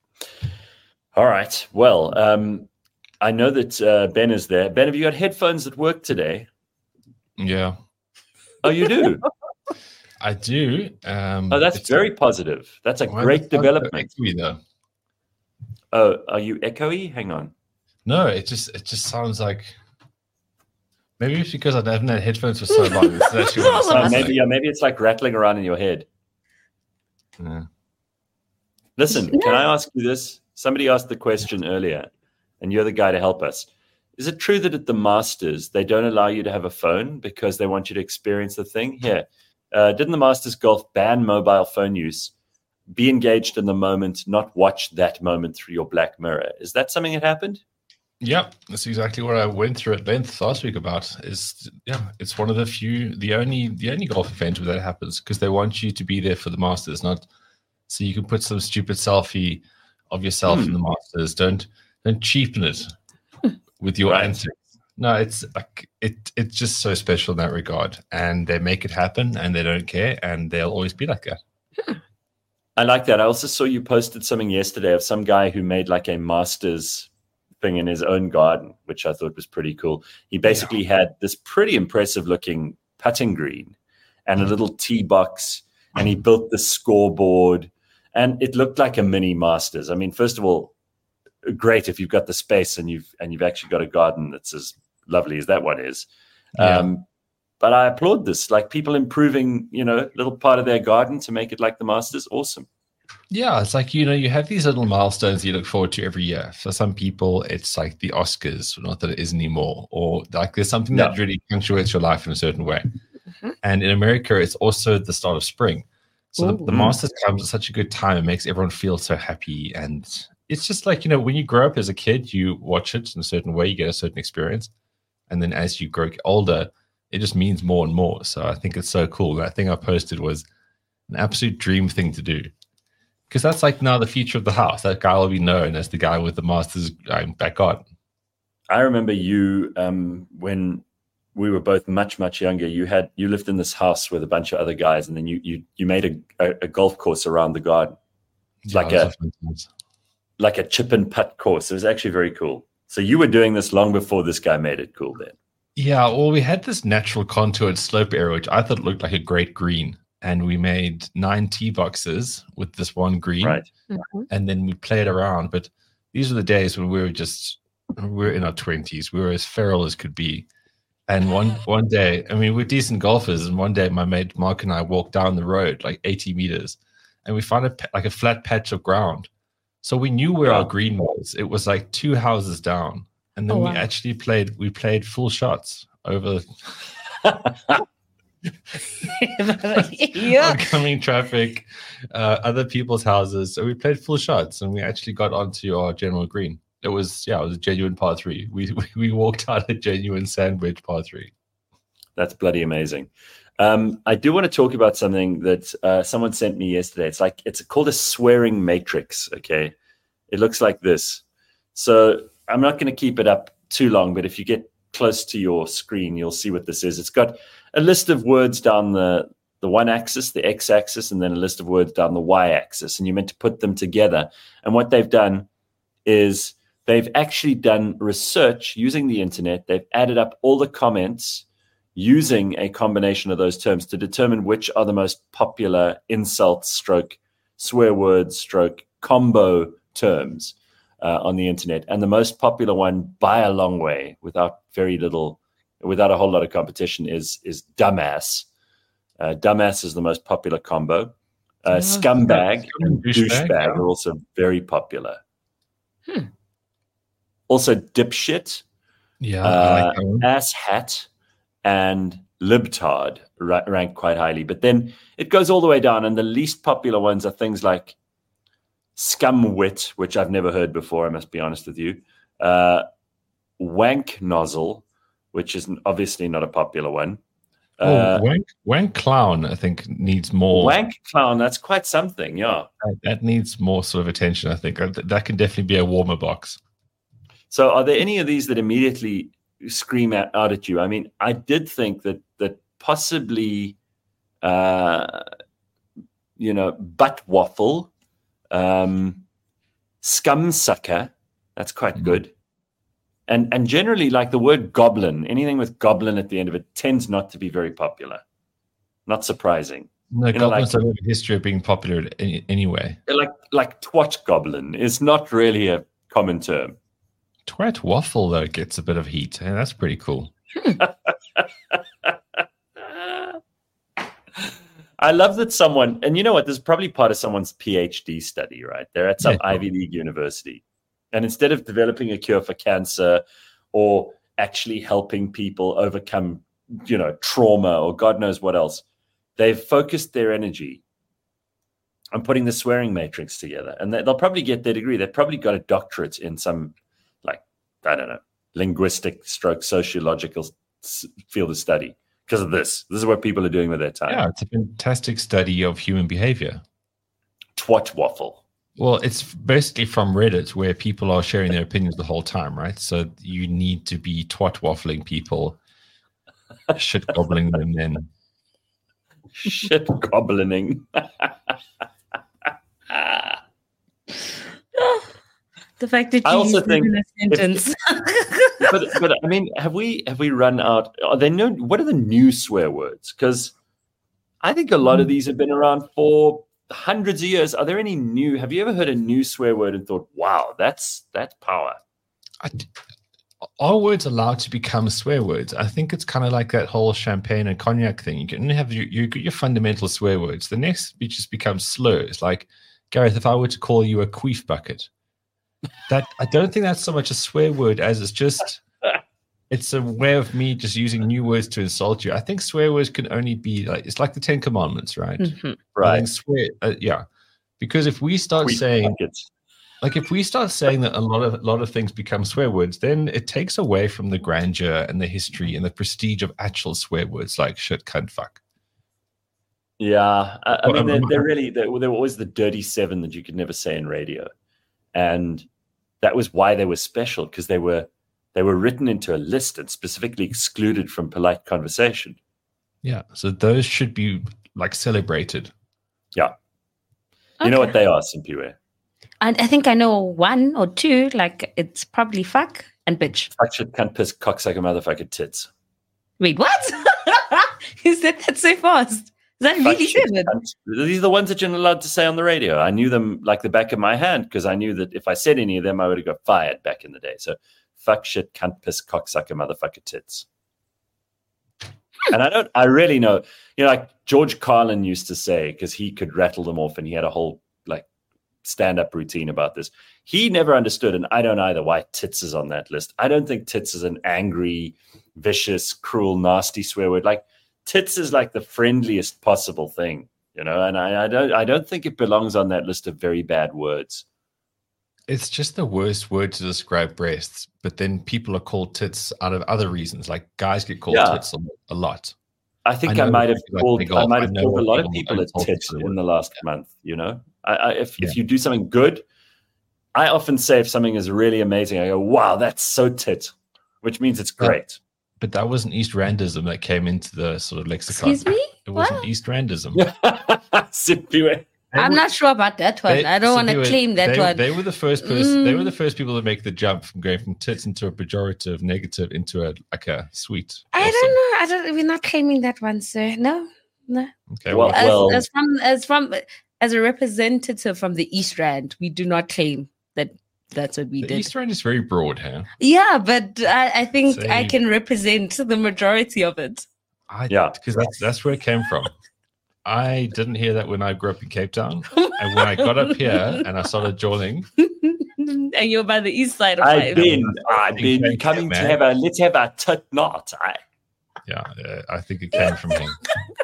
All right. Well, um, I know that uh, Ben is there. Ben, have you got headphones that work today? Yeah. Oh, you do? I do. Um, oh, that's very positive. That's a great development. Echoey, though? Oh, are you echoey? Hang on. No, it just it just sounds like maybe it's because I haven't had headphones for so long. This is actually what it oh, sounds maybe like. yeah, maybe it's like rattling around in your head. Yeah. Listen, can I ask you this? Somebody asked the question earlier, and you're the guy to help us. Is it true that at the Masters they don't allow you to have a phone because they want you to experience the thing? Here, uh, didn't the Masters Golf ban mobile phone use? Be engaged in the moment, not watch that moment through your black mirror. Is that something that happened? Yeah, that's exactly what I went through at length last week about. Is yeah, it's one of the few, the only, the only golf event where that happens because they want you to be there for the Masters, not so you can put some stupid selfie of yourself Hmm. in the Masters. Don't don't cheapen it with your Right. antics. No, it's like it. It's just so special in that regard, and they make it happen, and they don't care, and they'll always be like that. I like that. I also saw you posted something yesterday of some guy who made like a Masters thing in his own garden, which I thought was pretty cool. He basically yeah. had this pretty impressive looking putting green and a little tee box, and he built the scoreboard, and it looked like a mini Masters. I mean, first of all, great if you've got the space and you've and you've actually got a garden that's as lovely as that one is. Yeah. Um, but I applaud this, like people improving, you know, little part of their garden to make it like the Masters. Awesome. Yeah, it's like, you know, you have these little milestones you look forward to every year. For some people, it's like the Oscars, not that it is anymore, or like there's something Yeah. that really punctuates your life in a certain way. And in America, it's also the start of spring. So the, the Ooh. Masters comes at such a good time. It makes everyone feel so happy. And it's just like, you know, when you grow up as a kid, you watch it in a certain way, you get a certain experience. And then as you grow older, it just means more and more. So I think it's so cool. That thing I posted was an absolute dream thing to do. Because that's like now the future of the house. That guy will be known as the guy with the Masters um, back on. I remember you um, when we were both much, much younger. You had you lived in this house with a bunch of other guys, and then you you you made a, a, a golf course around the garden. It's Yeah, like those a are fun times. like a chip and putt course. It was actually very cool. So you were doing this long before this guy made it cool then. Yeah, well, we had this natural contoured slope area, which I thought looked like a great green. And we made nine tee boxes with this one green. Right. Mhm. And then we played around. But these were the days when we were just, we were in our twenties. We were as feral as could be. And one one day, I mean, we're decent golfers. And one day my mate Mark and I walked down the road like eighty meters. And we found a, pa- like a flat patch of ground. So we knew where Wow. our green was. It was like two houses down. And then Oh, we wow. actually played, we played full shots over yeah. oncoming traffic, uh, other people's houses. So we played full shots, and we actually got onto our general green. It was yeah, it was a genuine par three. We we, we walked out a genuine sandwich par three. That's bloody amazing. Um, I do want to talk about something that uh, someone sent me yesterday. It's like it's called a swearing matrix. Okay, it looks like this. So I'm not going to keep it up too long, but if you get close to your screen, you'll see what this is. It's got a list of words down the the one axis, the x-axis, and then a list of words down the y-axis, and you're meant to put them together. And what they've done is they've actually done research using the internet. They've added up all the comments using a combination of those terms to determine which are the most popular insult stroke swear words stroke combo terms uh, on the internet. And the most popular one by a long way, without very little, without a whole lot of competition, is is dumbass. Uh, dumbass is the most popular combo. Uh, Yeah, scumbag and douchebag, douchebag yeah. are also very popular. Hmm. Also, dipshit, Yeah, uh, I like that one. ass hat, and libtard ra- rank quite highly. But then it goes all the way down, and the least popular ones are things like scumwit, which I've never heard before, I must be honest with you. Uh, wank nozzle, which is obviously not a popular one. Oh, Uh, wank, wank clown, I think, needs more. wank clown, that's quite something, yeah. That, that needs more sort of attention, I think. That can definitely be a warmer box. So are there any of these that immediately scream out, out at you? I mean, I did think that that possibly, uh, you know, butt waffle, um, scum sucker, that's quite mm-hmm. good. And and generally, like the word goblin, anything with goblin at the end of it tends not to be very popular. Not surprising. No, you know, goblins like, have a history of being popular any, anyway. Like like twat goblin is not really a common term. Twat waffle, though, gets a bit of heat. And that's pretty cool. I love that someone, and you know what, this is probably part of someone's PhD study, right? They're at some yeah. Ivy League university. And instead of developing a cure for cancer or actually helping people overcome, you know, trauma or God knows what else, they've focused their energy on putting the swearing matrix together. And they'll probably get their degree. They've probably got a doctorate in some, like, I don't know, linguistic stroke sociological field of study because of this. This is what people are doing with their time. Yeah, it's a fantastic study of human behavior. Twat waffle. Well, it's basically from Reddit where people are sharing their opinions the whole time, right? So you need to be twat waffling people, shit gobbling them then. Shit gobbling. The fact that you I also use think it in a sentence. If, but but I mean, have we have we run out? Are there no? What are the new swear words? Because I think a lot of these have been around for hundreds of years. Are there any new? Have you ever heard a new swear word and thought, "Wow, that's that's power"? I, are words allowed to become swear words? I think it's kind of like that whole champagne and cognac thing. You can have your your, your fundamental swear words. The next it just becomes slurs. Like Gareth, if I were to call you a queef bucket, that I don't think that's so much a swear word as it's just it's a way of me just using new words to insult you. I think swear words can only be like it's like the Ten Commandments, right? Mm-hmm. Right. I think swear, uh, yeah. Because if we start queef saying buckets. Like if we start saying that a lot of a lot of things become swear words, then it takes away from the grandeur and the history and the prestige of actual swear words like shit, cunt, fuck. Yeah, I, I mean they're, they're really they're, they were always the dirty seven that you could never say in radio, and that was why they were special because they were they were written into a list and specifically excluded from polite conversation. Yeah, so those should be like celebrated. Yeah, you Okay. know what they are, Simpiwe. And I think I know one or two, like it's probably fuck and bitch. Fuck, shit, cunt, piss, cocksucker, motherfucker, tits. Wait, what? You said that so fast. Is that Fuck, really shit, good? cunt. These are the ones that you're not allowed to say on the radio. I knew them like the back of my hand because I knew that if I said any of them, I would have got fired back in the day. So fuck, shit, cunt, piss, cocksucker, motherfucker, tits. And I don't, I really know, you know, like George Carlin used to say, because he could rattle them off and he had a whole like stand-up routine about this. He never understood, and I don't either, why tits is on that list. I don't think tits is an angry, vicious, cruel, nasty swear word. Like tits is like the friendliest possible thing, you know, and I, I don't I don't think it belongs on that list of very bad words. It's just the worst word to describe breasts, but then people are called tits out of other reasons. Like guys get called Yeah. tits a, a lot. I think I I, know might have like called big I old- might I have know called a lot of people people don't a talk tits to in them. the last month, you know. I, I if Yeah. if you do something good, I often say if something is really amazing, I go, wow, that's so tit, which means it's Yeah. great. But that was an East Randism that came into the sort of lexicon. Excuse me? It was What? an East Randism. Simpiwe. They I'm were- not sure about that one. they- I don't so want they to were- claim that they, one. They were the first person. They were Mm. the first people to make the jump from going from tits into a pejorative, negative into a like a sweet. I awesome. don't know. I don't. We're not claiming that one, sir. No, no. Okay, Well, well, As, well- as from as from as a representative from the East Rand, we do not claim that that's what we the did. East Rand is very broad, huh? Yeah, but I, I think So I you- can represent the majority of it. I, Yeah. because that's that's where it came from. I didn't hear that when I grew up in Cape Town, and when I got up here and I started joining, And you're by the east side of I've five. been I've been Thank you, coming to man. have a let's have a tit knot. I, yeah. Uh, I think it came from him.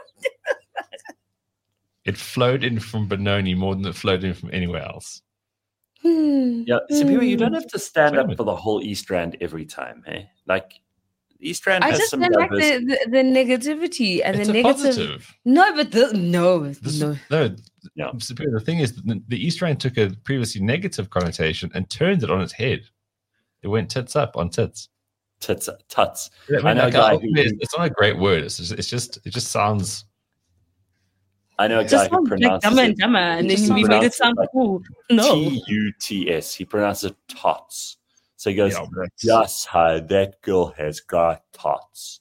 It flowed in from Benoni more than it flowed in from anywhere else. Hmm. Yeah, Sabira, you don't Hmm. have to stand Claim up it. for the whole East Rand every time, hey? Like, East Rand I has just some don't like diversity. the, the, the negativity and It's the a negative. positive. No, but the, no, This, no. no, Yeah. Superior, the thing is, the, the East Rand took a previously negative connotation and turned it on its head. It went tits up on tits. Tits, tuts. I, mean, I know a like, guy ultimately, who, it's, it's not a great word. It's just, it's just, it just sounds. I know a It just guy who sounds like pronounces dumber and it dumber, and just then we made it pronounces it sound like cool. No. T U T S. He pronounces it tots. So he goes, Yeah, but that's- yes, hi, that girl has got tots.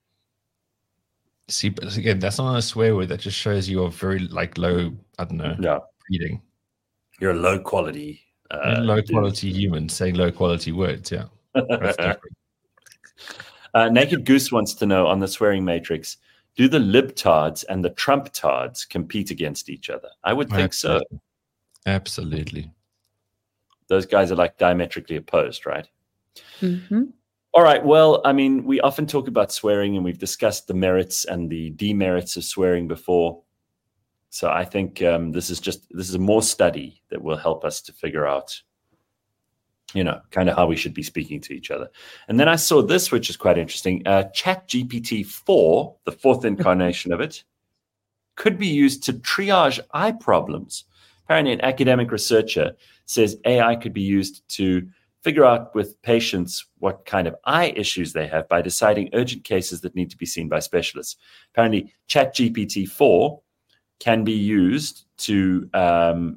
See, but again, that's not a swear word. That just shows you are very like low. I don't know. No, Reading. you're a low quality. You're Uh, low dude. quality human saying low quality words. Yeah, that's different. uh, Naked Goose wants to know on the swearing matrix, do the libtards and the Trump-tards compete against each other? I would think so. Absolutely. Absolutely. Those guys are like diametrically opposed, right? Mm-hmm. All right. Well, I mean, we often talk about swearing and we've discussed the merits and the demerits of swearing before. So I think um, this is just, this is more study that will help us to figure out, you know, kind of how we should be speaking to each other. And then I saw this, which is quite interesting. Uh, Chat G P T four, the fourth incarnation of it, could be used to triage eye problems. Apparently, an academic researcher says A I could be used to figure out with patients what kind of eye issues they have by deciding urgent cases that need to be seen by specialists. Apparently, Chat G P T four can be used to um,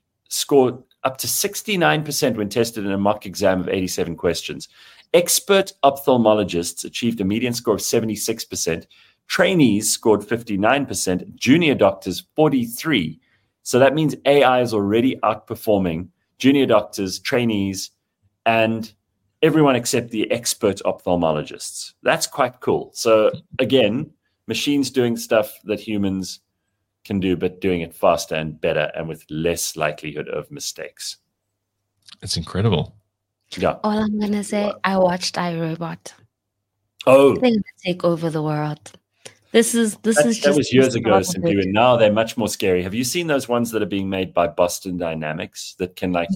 score up to sixty-nine percent when tested in a mock exam of eighty-seven questions. Expert ophthalmologists achieved a median score of seventy-six percent. Trainees scored fifty-nine percent. Junior doctors, forty-three percent. So that means A I is already outperforming junior doctors, trainees, and everyone except the expert ophthalmologists. That's quite cool. So again, machines doing stuff that humans can do, but doing it faster and better and with less likelihood of mistakes. It's incredible. Yeah. All I'm gonna say, I watched iRobot. Oh, They're gonna take over the world. This is this that, is that just was years the ago, start of simply, it. and now they're much more scary. Have you seen those ones that are being made by Boston Dynamics that can, like,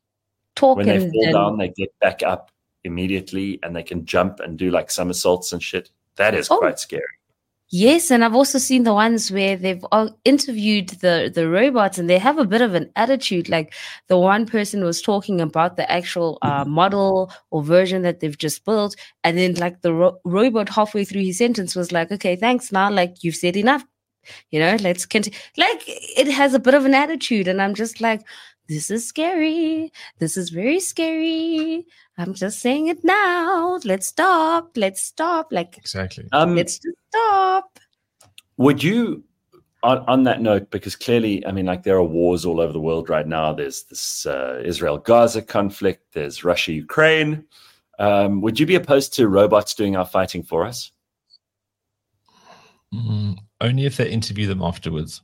Talk when they and, fall and down, they get back up immediately and they can jump and do like somersaults and shit? That is Oh. quite scary. yes, and I've also seen the ones where they've all interviewed the the robots, and they have a bit of an attitude. Like the one person was talking about the actual uh, model or version that they've just built, and then like the ro- robot halfway through his sentence was like, "Okay, thanks. Now, like you've said enough. You know, let's continue." Like it has a bit of an attitude, and I'm just like, this is scary. This is very scary. I'm just saying it now. Let's stop. Let's stop. Like, Exactly. Um, let's just stop. Would you, on, on that note, because clearly, I mean, like there are wars all over the world right now. There's this uh, Israel-Gaza conflict. There's Russia-Ukraine. Um, would you be opposed to robots doing our fighting for us? Mm, only if they interview them afterwards.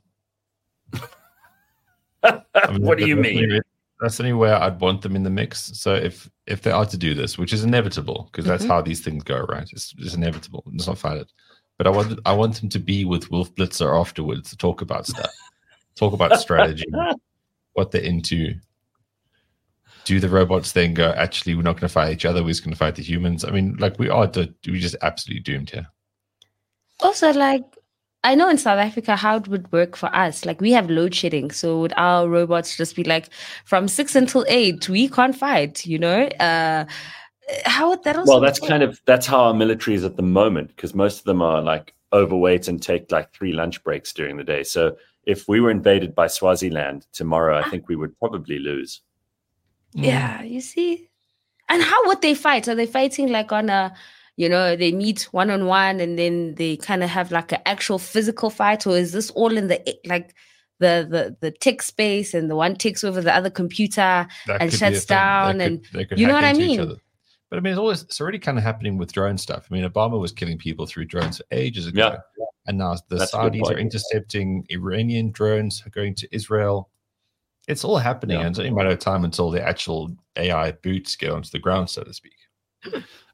I mean, What do that- you that's the mean? only- That's the only way I'd want them in the mix. So if if they are to do this, which is inevitable, because that's Mhm. how these things go, right? It's, it's inevitable. It's not fight it. But I want I want them to be with Wolf Blitzer afterwards to talk about stuff, talk about strategy, what they're into. Do the robots then go, actually, we're not going to fight each other, we're just going to fight the humans? I mean, like we are, we just absolutely doomed here. Also, like, I know in South Africa how it would work for us. Like, we have load shedding. So, would our robots just be like, from six until eight, we can't fight, you know? Uh, how would that also Well, that's work? kind of that's how our military is at the moment, because most of them are like overweight and take like three lunch breaks during the day. So if we were invaded by Swaziland tomorrow, I think we would probably lose. Yeah, you see? And how would they fight? Are they fighting like on a, you know, they meet one on one and then they kind of have like an actual physical fight? Or is this all in the, like, the the the tick space and the one ticks over the other computer That and could be shuts a thing. down? They could- And they could you know hack what I into each mean? other. But I mean, it's always it's already kind of happening with drone stuff. I mean, Obama was killing people through drones ages ago, Yeah. and now the That's a good Saudis point. are intercepting Iranian drones going to Israel. It's all happening, Yeah. and it's only a matter of time until the actual A I boots get onto the ground, so to speak.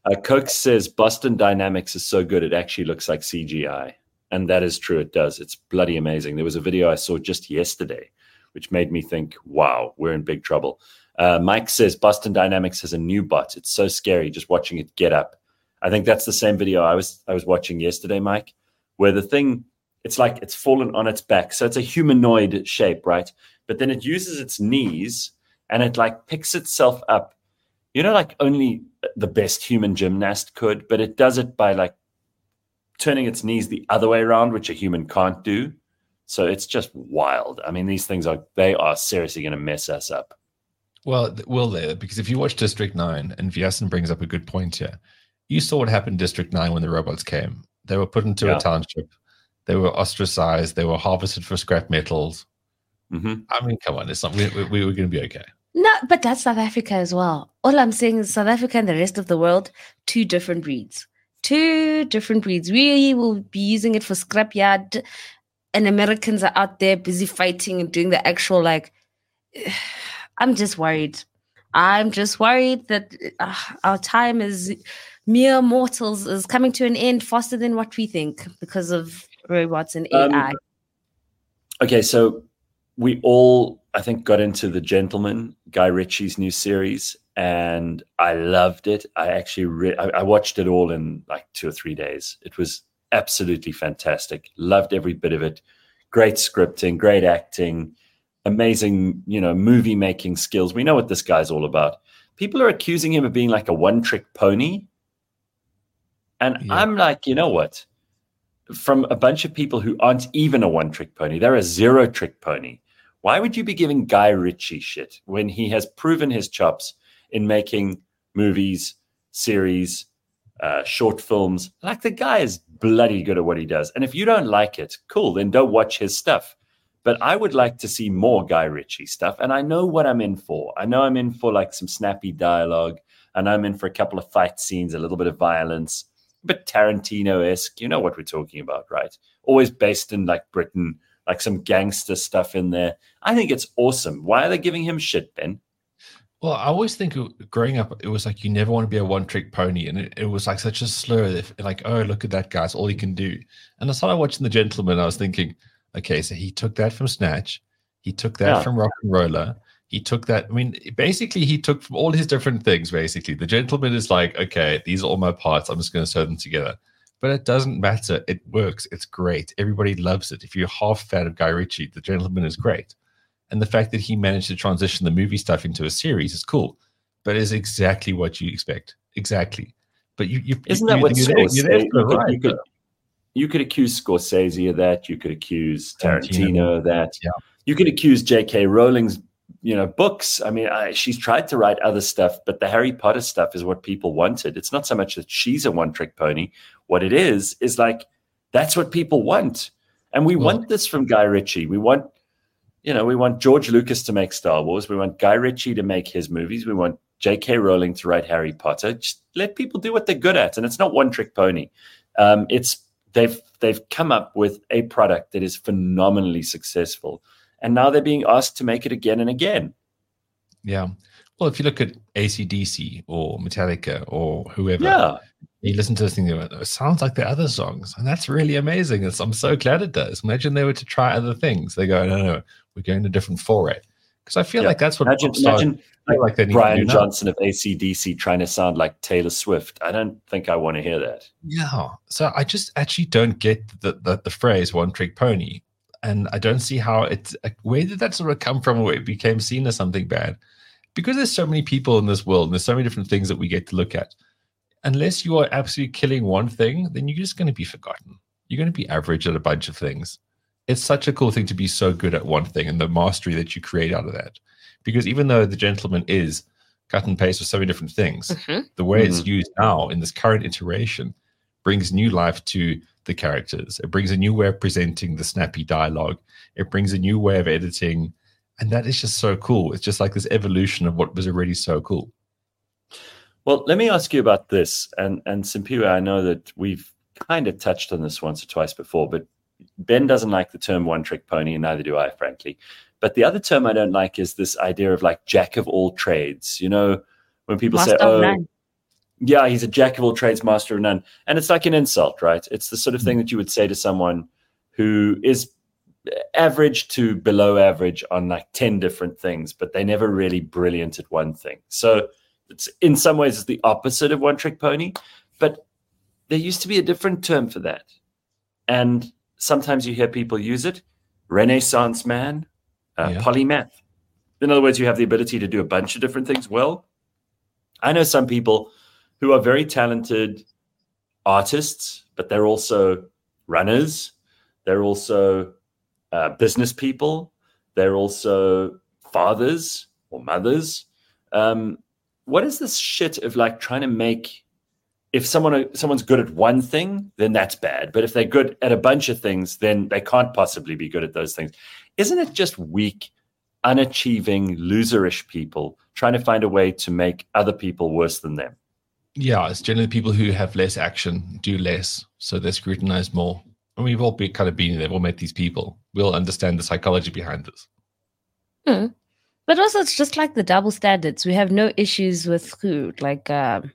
Uh, Coke says Boston Dynamics is so good it actually looks like C G I. And that is true. It does. It's bloody amazing. There was a video I saw just yesterday, which made me think, wow, we're in big trouble. Uh, Mike says Boston Dynamics has a new bot. It's so scary just watching it get up. I think that's the same video I was I was watching yesterday, Mike, where the thing, it's like it's fallen on its back. So it's a humanoid shape, right? But then it uses its knees and it like picks itself up. You know, like only the best human gymnast could, but it does it by like turning its knees the other way around, which a human can't do. So it's just wild. I mean, these things are, they are seriously going to mess us up. Well, will they? Because if you watch District nine, and Vyasan brings up a good point here, you saw what happened in District nine when the robots came. They were put into yeah. a township. They were ostracized. They were harvested for scrap metals. Mm-hmm. I mean, come on. It's not, we, we, we were going to be okay. No, but that's South Africa as well. All I'm saying is South Africa and the rest of the world, two different breeds. Two different breeds. We will be using it for scrapyard, and Americans are out there busy fighting and doing the actual, like, I'm just worried. I'm just worried that uh, our time as mere mortals is coming to an end faster than what we think because of robots and A I. Um, okay, so we all, I think, got into The Gentleman, Guy Ritchie's new series, and I loved it. I actually, re- I, I watched it all in like two or three days. It was absolutely fantastic. Loved every bit of it. Great scripting, great acting, amazing, you know, movie making skills. We know what this guy's all about. People are accusing him of being like a one-trick pony. And yeah. I'm like, you know what? From a bunch of people who aren't even a one-trick pony, they're a zero-trick pony. Why would you be giving Guy Ritchie shit when he has proven his chops in making movies, series, uh, short films? Like, the guy is bloody good at what he does. And if you don't like it, cool, then don't watch his stuff. But I would like to see more Guy Ritchie stuff. And I know what I'm in for. I know I'm in for like some snappy dialogue. And I'm in for a couple of fight scenes, a little bit of violence, a bit Tarantino-esque. You know what we're talking about, right? Always based in like Britain, like some gangster stuff in there. I think it's awesome. Why are they giving him shit, Ben? Well, I always think growing up, it was like you never want to be a one-trick pony. And it, it was like such a slur. If, like, oh, look at that guy. It's all he can do. And I started watching The Gentleman. I was thinking, okay, so he took that from Snatch. He took that yeah. from Rock and Roller. He took that. I mean, basically, he took from all his different things, basically. The Gentleman is like, okay, these are all my parts. I'm just going to sew them together. But it doesn't matter. It works. It's great. Everybody loves it. If you're half fan of Guy Ritchie, The Gentleman is great. And the fact that he managed to transition the movie stuff into a series is cool. But it's exactly what you expect. Exactly. But you, you isn't you, that what you're Scorsese? There, you're there you, right, you, could, you could accuse Scorsese of that. You could accuse Tarantino, Tarantino of that. Yeah. You could accuse J K Rowling's, you know, books. I mean, I, she's tried to write other stuff, but the Harry Potter stuff is what people wanted. It's not so much that she's a one-trick pony. What it is is like that's what people want, and we well, want this from Guy Ritchie. We want. You know, we want George Lucas to make Star Wars. We want Guy Ritchie to make his movies. We want J K Rowling to write Harry Potter. Just let people do what they're good at. And it's not one trick pony. Um, it's they've they've come up with a product that is phenomenally successful. And now they're being asked to make it again and again. Yeah. Well, if you look at A C D C or Metallica or whoever, yeah. you listen to this thing, it sounds like the other songs. And that's really amazing. It's, I'm so glad it does. Imagine they were to try other things. They go, no, no, we're going a different foray. Because I feel yeah. like that's what imagine, imagine like, like they need Brian to do Johnson now. Of A C D C trying to sound like Taylor Swift. I don't think I want to hear that. Yeah. So I just actually don't get the, the, the phrase one trick pony. And I don't see how it's, where did that sort of come from where it became seen as something bad? Because there's so many people in this world and there's so many different things that we get to look at. Unless you are absolutely killing one thing, then you're just going to be forgotten. You're going to be average at a bunch of things. It's such a cool thing to be so good at one thing and the mastery that you create out of that. Because even though The Gentleman is cut and paste with so many different things, mm-hmm. the way mm-hmm. it's used now in this current iteration brings new life to the characters. It brings a new way of presenting the snappy dialogue. It brings a new way of editing. And that is just so cool. It's just like this evolution of what was already so cool. Well, let me ask you about this. And, and Simpiwe, I know that we've kind of touched on this once or twice before, but Ben doesn't like the term one-trick pony, and neither do I, frankly. But the other term I don't like is this idea of like jack of all trades. You know, when people Master say, oh, none. yeah, he's a jack of all trades, master of none. And it's like an insult, right? It's the sort of thing that you would say to someone who is average to below average on like ten different things, but they're never really brilliant at one thing. So it's in some ways it's the opposite of one trick pony, but there used to be a different term for that. And sometimes you hear people use it. Renaissance man, uh, Yeah. polymath. In other words, you have the ability to do a bunch of different things well. I know some people who are very talented artists, but they're also runners. They're also uh, business people. They're also fathers or mothers. Um, what is this shit of like trying to make, if someone someone's good at one thing, then that's bad. But if they're good at a bunch of things, then they can't possibly be good at those things. Isn't it just weak, unachieving, loserish people trying to find a way to make other people worse than them? Yeah, it's generally people who have less action, do less, so they're scrutinized more. And we've all been kind of been there. We'll met these people. We'll understand the psychology behind this. Hmm. But also, it's just like the double standards. We have no issues with who, like, um,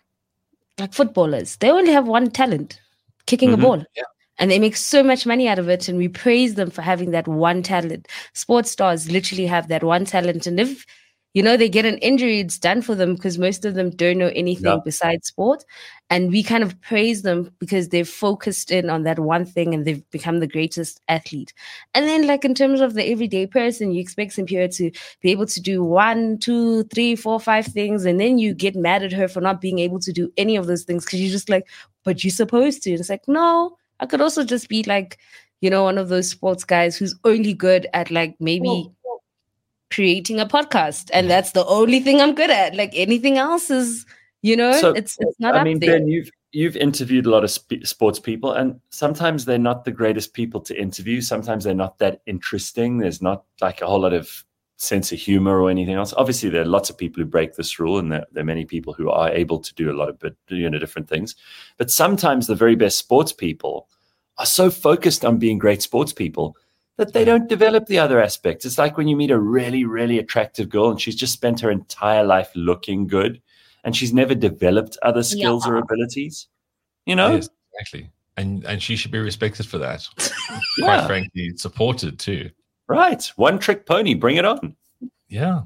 like footballers. They only have one talent, kicking Mhm. a ball. Yeah. And they make so much money out of it, and we praise them for having that one talent. Sports stars literally have that one talent. And if, you know, they get an injury, it's done for them because most of them don't know anything Yeah. besides sport. And we kind of praise them because they've focused in on that one thing and they've become the greatest athlete. And then, like, in terms of the everyday person, you expect Cynthia to be able to do one, two, three, four, five things. And then you get mad at her for not being able to do any of those things because you're just like, but you're supposed to. And it's like, no, I could also just be like, you know, one of those sports guys who's only good at like maybe creating a podcast, and that's the only thing I'm good at. Like anything else is, you know, So, it's it's not I up mean, there. Ben, you've you've interviewed a lot of sp- sports people, and sometimes they're not the greatest people to interview. Sometimes they're not that interesting. There's not like a whole lot of sense of humor or anything else. Obviously, there are lots of people who break this rule, and there, there are many people who are able to do a lot of bit, you know, different things. But sometimes the very best sports people are so focused on being great sports people that they don't develop the other aspects. It's like when you meet a really, really attractive girl and she's just spent her entire life looking good and she's never developed other skills or Yeah. abilities. You know? Yes, exactly. And and she should be respected for that. Yeah. Quite frankly, supported too. Right. One trick pony, bring it on. Yeah.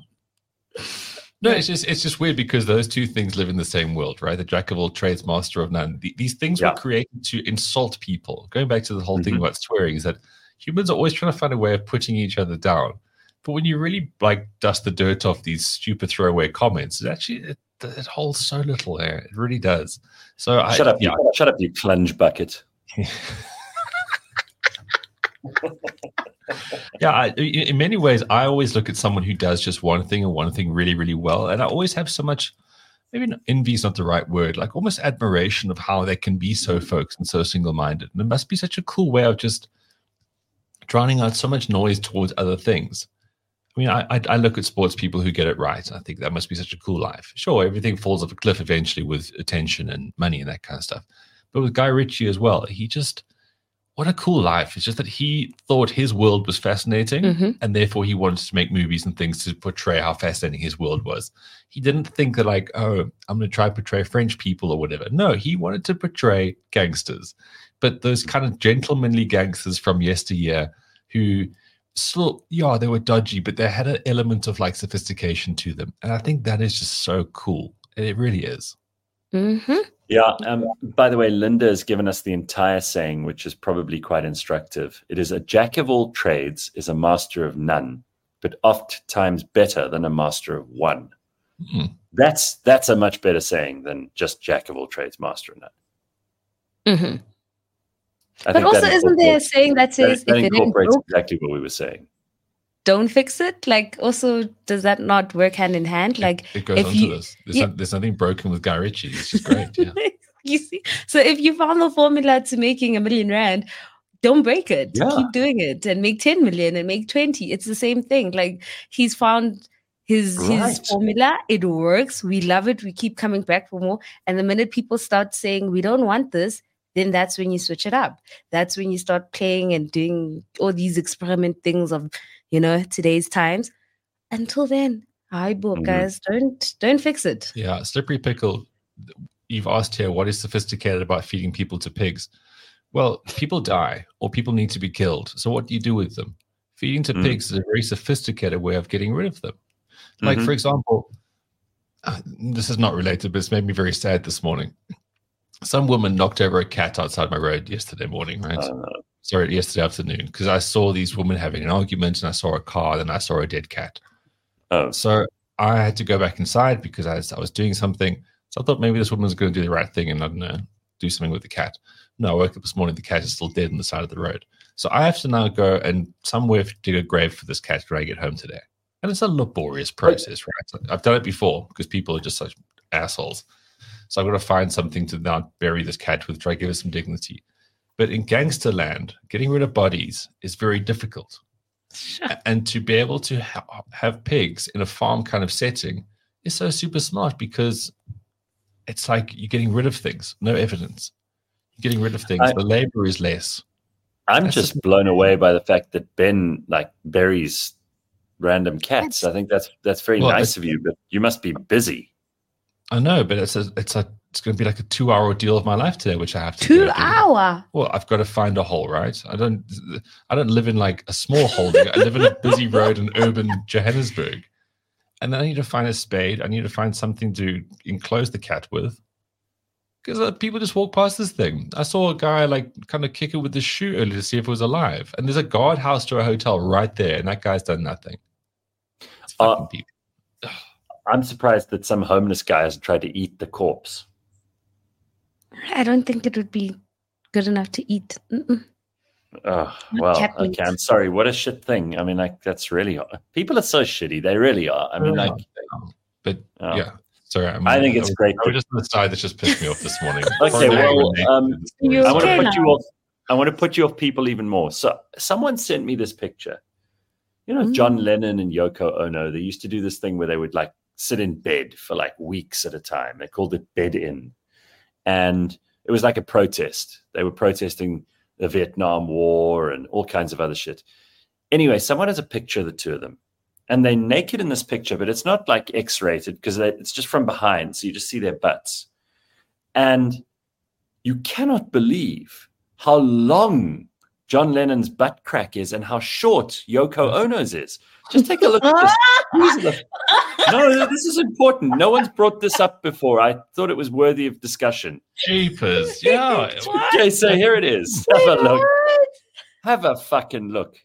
No, it's just it's just weird because those two things live in the same world, right? The jack of all trades, master of none. The, these things Yeah. were created to insult people. Going back to the whole thing Mhm. about swearing, is that humans are always trying to find a way of putting each other down. But when you really like dust the dirt off these stupid throwaway comments, it actually it, it holds so little there. It really does. So I, Shut up, yeah. you, shut up, you plunge bucket. Yeah, I, in in many ways, I always look at someone who does just one thing and one thing really, really well, and I always have so much, maybe not- envy is not the right word, like almost admiration of how they can be so focused and so single-minded. And it must be such a cool way of just drowning out so much noise towards other things. I mean, I, I, I look at sports people who get it right. I think that must be such a cool life. Sure, everything falls off a cliff eventually with attention and money and that kind of stuff. But with Guy Ritchie as well, he just, what a cool life. It's just that he thought his world was fascinating, Mhm. and therefore he wanted to make movies and things to portray how fascinating his world was. He didn't think that like, oh, I'm going to try to portray French people or whatever. No, he wanted to portray gangsters, but those kind of gentlemanly gangsters from yesteryear who still, yeah, they were dodgy, but they had an element of like sophistication to them. And I think that is just so cool. It really is. Mm-hmm. Yeah. Um, by the way, Linda has given us the entire saying, which is probably quite instructive. It is a jack of all trades is a master of none, but oft times better than a master of one. Hmm. That's that's a much better saying than just jack of all trades, master of none. Mm-hmm. I But also, that isn't there a incorporates- saying that that, says that if it ain't incorporates broke, exactly what we were saying. don't fix it? Like, also, does that not work hand in hand? Like, It goes if on you- to this. There's, yeah. no- there's nothing broken with Guy Ritchie. It's just great. Yeah. you see, so if you found the formula to making a million rand, don't break it. Yeah. Keep doing it and make ten million and make twenty. It's the same thing. Like, he's found his his Right. formula. It works. We love it. We keep coming back for more. And the minute people start saying we don't want this, then that's when you switch it up. That's when you start playing and doing all these experiment things of, you know, today's times. Until then, hi, book Mhm. guys, don't don't fix it. Yeah, slippery pickle you've asked here, what is sophisticated about feeding people to pigs? Well, people die or people need to be killed. So what do you do with them? Feeding to mm. pigs is a very sophisticated way of getting rid of them. Like, mm-hmm. for example, uh, this is not related, but it's made me very sad this morning. Some woman knocked over a cat outside my road yesterday morning, right? Uh, Sorry, yesterday afternoon, because I saw these women having an argument and I saw a car and I saw a dead cat. Oh. So I had to go back inside because I was, I was doing something. So I thought maybe this woman was going to do the right thing and, I don't know, do something with the cat. No, I woke up this morning, the cat is still dead on the side of the road. So I have to now go and somewhere dig a grave for this cat when I get home today. And it's a laborious process, right? I've done it before because people are just such assholes. So I've got to find something to now bury this cat with, try to give it some dignity. But in gangster land, getting rid of bodies is very difficult. Sure. And to be able to ha- have pigs in a farm kind of setting is so super smart because it's like you're getting rid of things, no evidence. You're getting rid of things. I, the labor is less. I'm that's just, just blown away by the fact that Ben like buries random cats. I think that's that's very well, nice of you, but you must be busy. I know, but it's a it's a it's going to be like a two hour deal of my life today, which I have to two do. hour. Well, I've got to find a hole, right? I don't I don't live in like a small holding. I live in a busy road in urban Johannesburg, and then I need to find a spade. I need to find something to enclose the cat with, because uh, people just walk past this thing. I saw a guy like kind of kick it with his shoe earlier to see if it was alive, and there's a guardhouse to a hotel right there, and that guy's done nothing. It's fucking uh, people. I'm surprised that some homeless guy hasn't tried to eat the corpse. I don't think it would be good enough to eat. Mm-mm. Oh, well, okay. I'm sorry. What a shit thing. I mean, like, that's really hard. People are so shitty. They really are. I mean, like, but oh. yeah. Sorry, I'm, I think it's I, great. I was just on the side that just pissed me off this morning. Okay, well, um, I want to okay put you off. I want to put you off people even more. So, someone sent me this picture. You know, mm. John Lennon and Yoko Ono. They used to do this thing where they would like sit in bed for like weeks at a time. They called it bed in. And it was like a protest. They were protesting the Vietnam War and all kinds of other shit. Anyway, someone has a picture of the two of them. And they're naked in this picture, but it's not like X-rated because it's just from behind. So you just see their butts. And you cannot believe how long John Lennon's butt crack is and how short Yoko Ono's is. Just take a look at this. No, this is important. No one's brought this up before. I thought it was worthy of discussion. Jeepers. Yeah. Okay, so here it is. Have a look. Have a fucking look.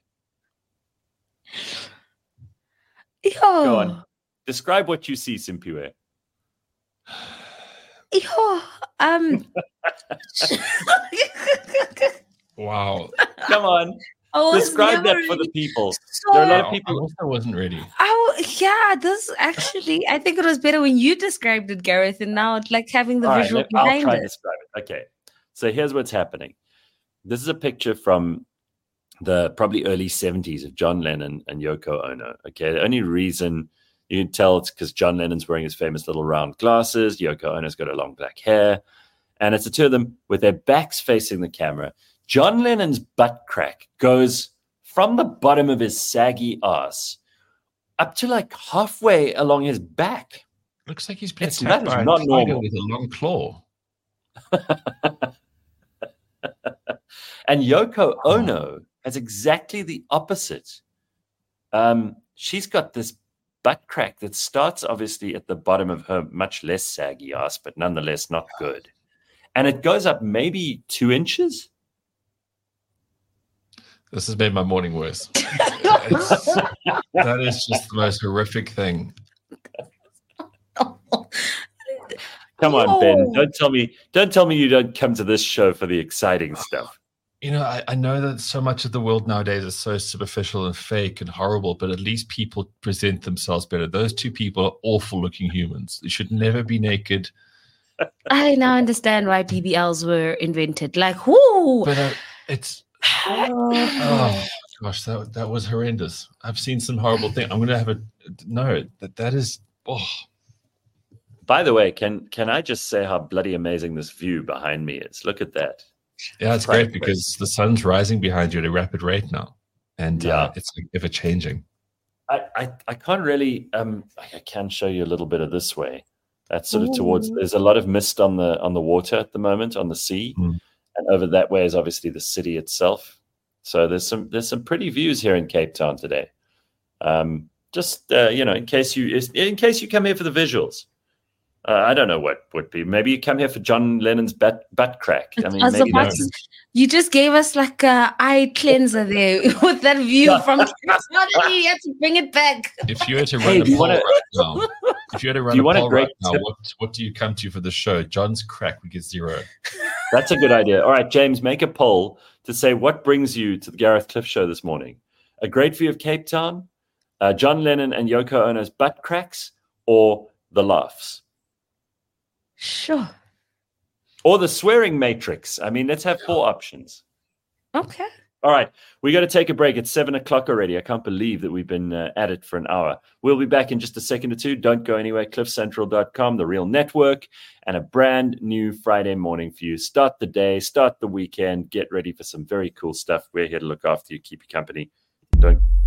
Yo. Go on. Describe what you see, Simpiwe. Yo. Um. Wow. Come on. Describe that for the people. So, there are a lot of people. I wasn't ready. Oh, yeah. This actually, I think it was better when you described it, Gareth, and now it's like having the All visual right, behind I'll try it. and describe it. Okay. So here's what's happening. This is a picture from the probably early seventies of John Lennon and Yoko Ono. Okay. The only reason you can tell it's because John Lennon's wearing his famous little round glasses. Yoko Ono's got a long black hair. And it's the two of them with their backs facing the camera. John Lennon's butt crack goes from the bottom of his saggy ass up to like halfway along his back. Looks like he's been It's attacked not- by a not tiger normal. with a long claw. And Yoko Ono has exactly the opposite. Um, she's got this butt crack that starts obviously at the bottom of her much less saggy ass, but nonetheless not good. And it goes up maybe two inches. This has made my morning worse. It's, that is just the most horrific thing. Come on, No. Ben. Don't tell me. Don't tell me you don't come to this show for the exciting stuff. You know, I, I know that so much of the world nowadays is so superficial and fake and horrible, but at least people present themselves better. Those two people are awful looking humans. They should never be naked. I now understand why B B Ls were invented. Like, whoo! But uh, it's oh gosh, that that was horrendous. I've seen some horrible things. I'm gonna have a no. That that is oh. By the way, can can I just say how bloody amazing this view behind me is? Look at that. Yeah, it's Right. great because the sun's rising behind you at a rapid rate now, and Yeah. uh, it's like ever changing. I, I, I can't really. Um, I I can show you a little bit of this way. That's sort of towards. Ooh. There's a lot of mist on the on the water at the moment on the sea, Mm. and over that way is obviously the city itself. So there's some there's some pretty views here in Cape Town today. Um, just uh, you know, in case you in case you come here for the visuals. Uh, I don't know what would be. Maybe you come here for John Lennon's butt butt crack. I mean, I was maybe about no. to- you just gave us like a eye cleanser there with that view from. Suddenly you have to bring it back. If you were to run Hey, a do you poll wanna- right now, if you were to run you a want a poll great right now, tip? what what do you come to for the show? John's crack would get zero. That's a good idea. All right, James, make a poll to say what brings you to the Gareth Cliff Show this morning. A great view of Cape Town, uh, John Lennon and Yoko Ono's butt cracks, or the laughs, Sure. or the swearing matrix. I mean, let's have four options. Okay. All right, we got to take a break. It's seven o'clock already. I can't believe that we've been uh, at it for an hour. We'll be back in just a second or two. Don't go anywhere. cliff central dot com, The Real Network, and a brand new Friday morning for you. Start the day, start the weekend, get ready for some very cool stuff. We're here to look after you, keep you company. Don't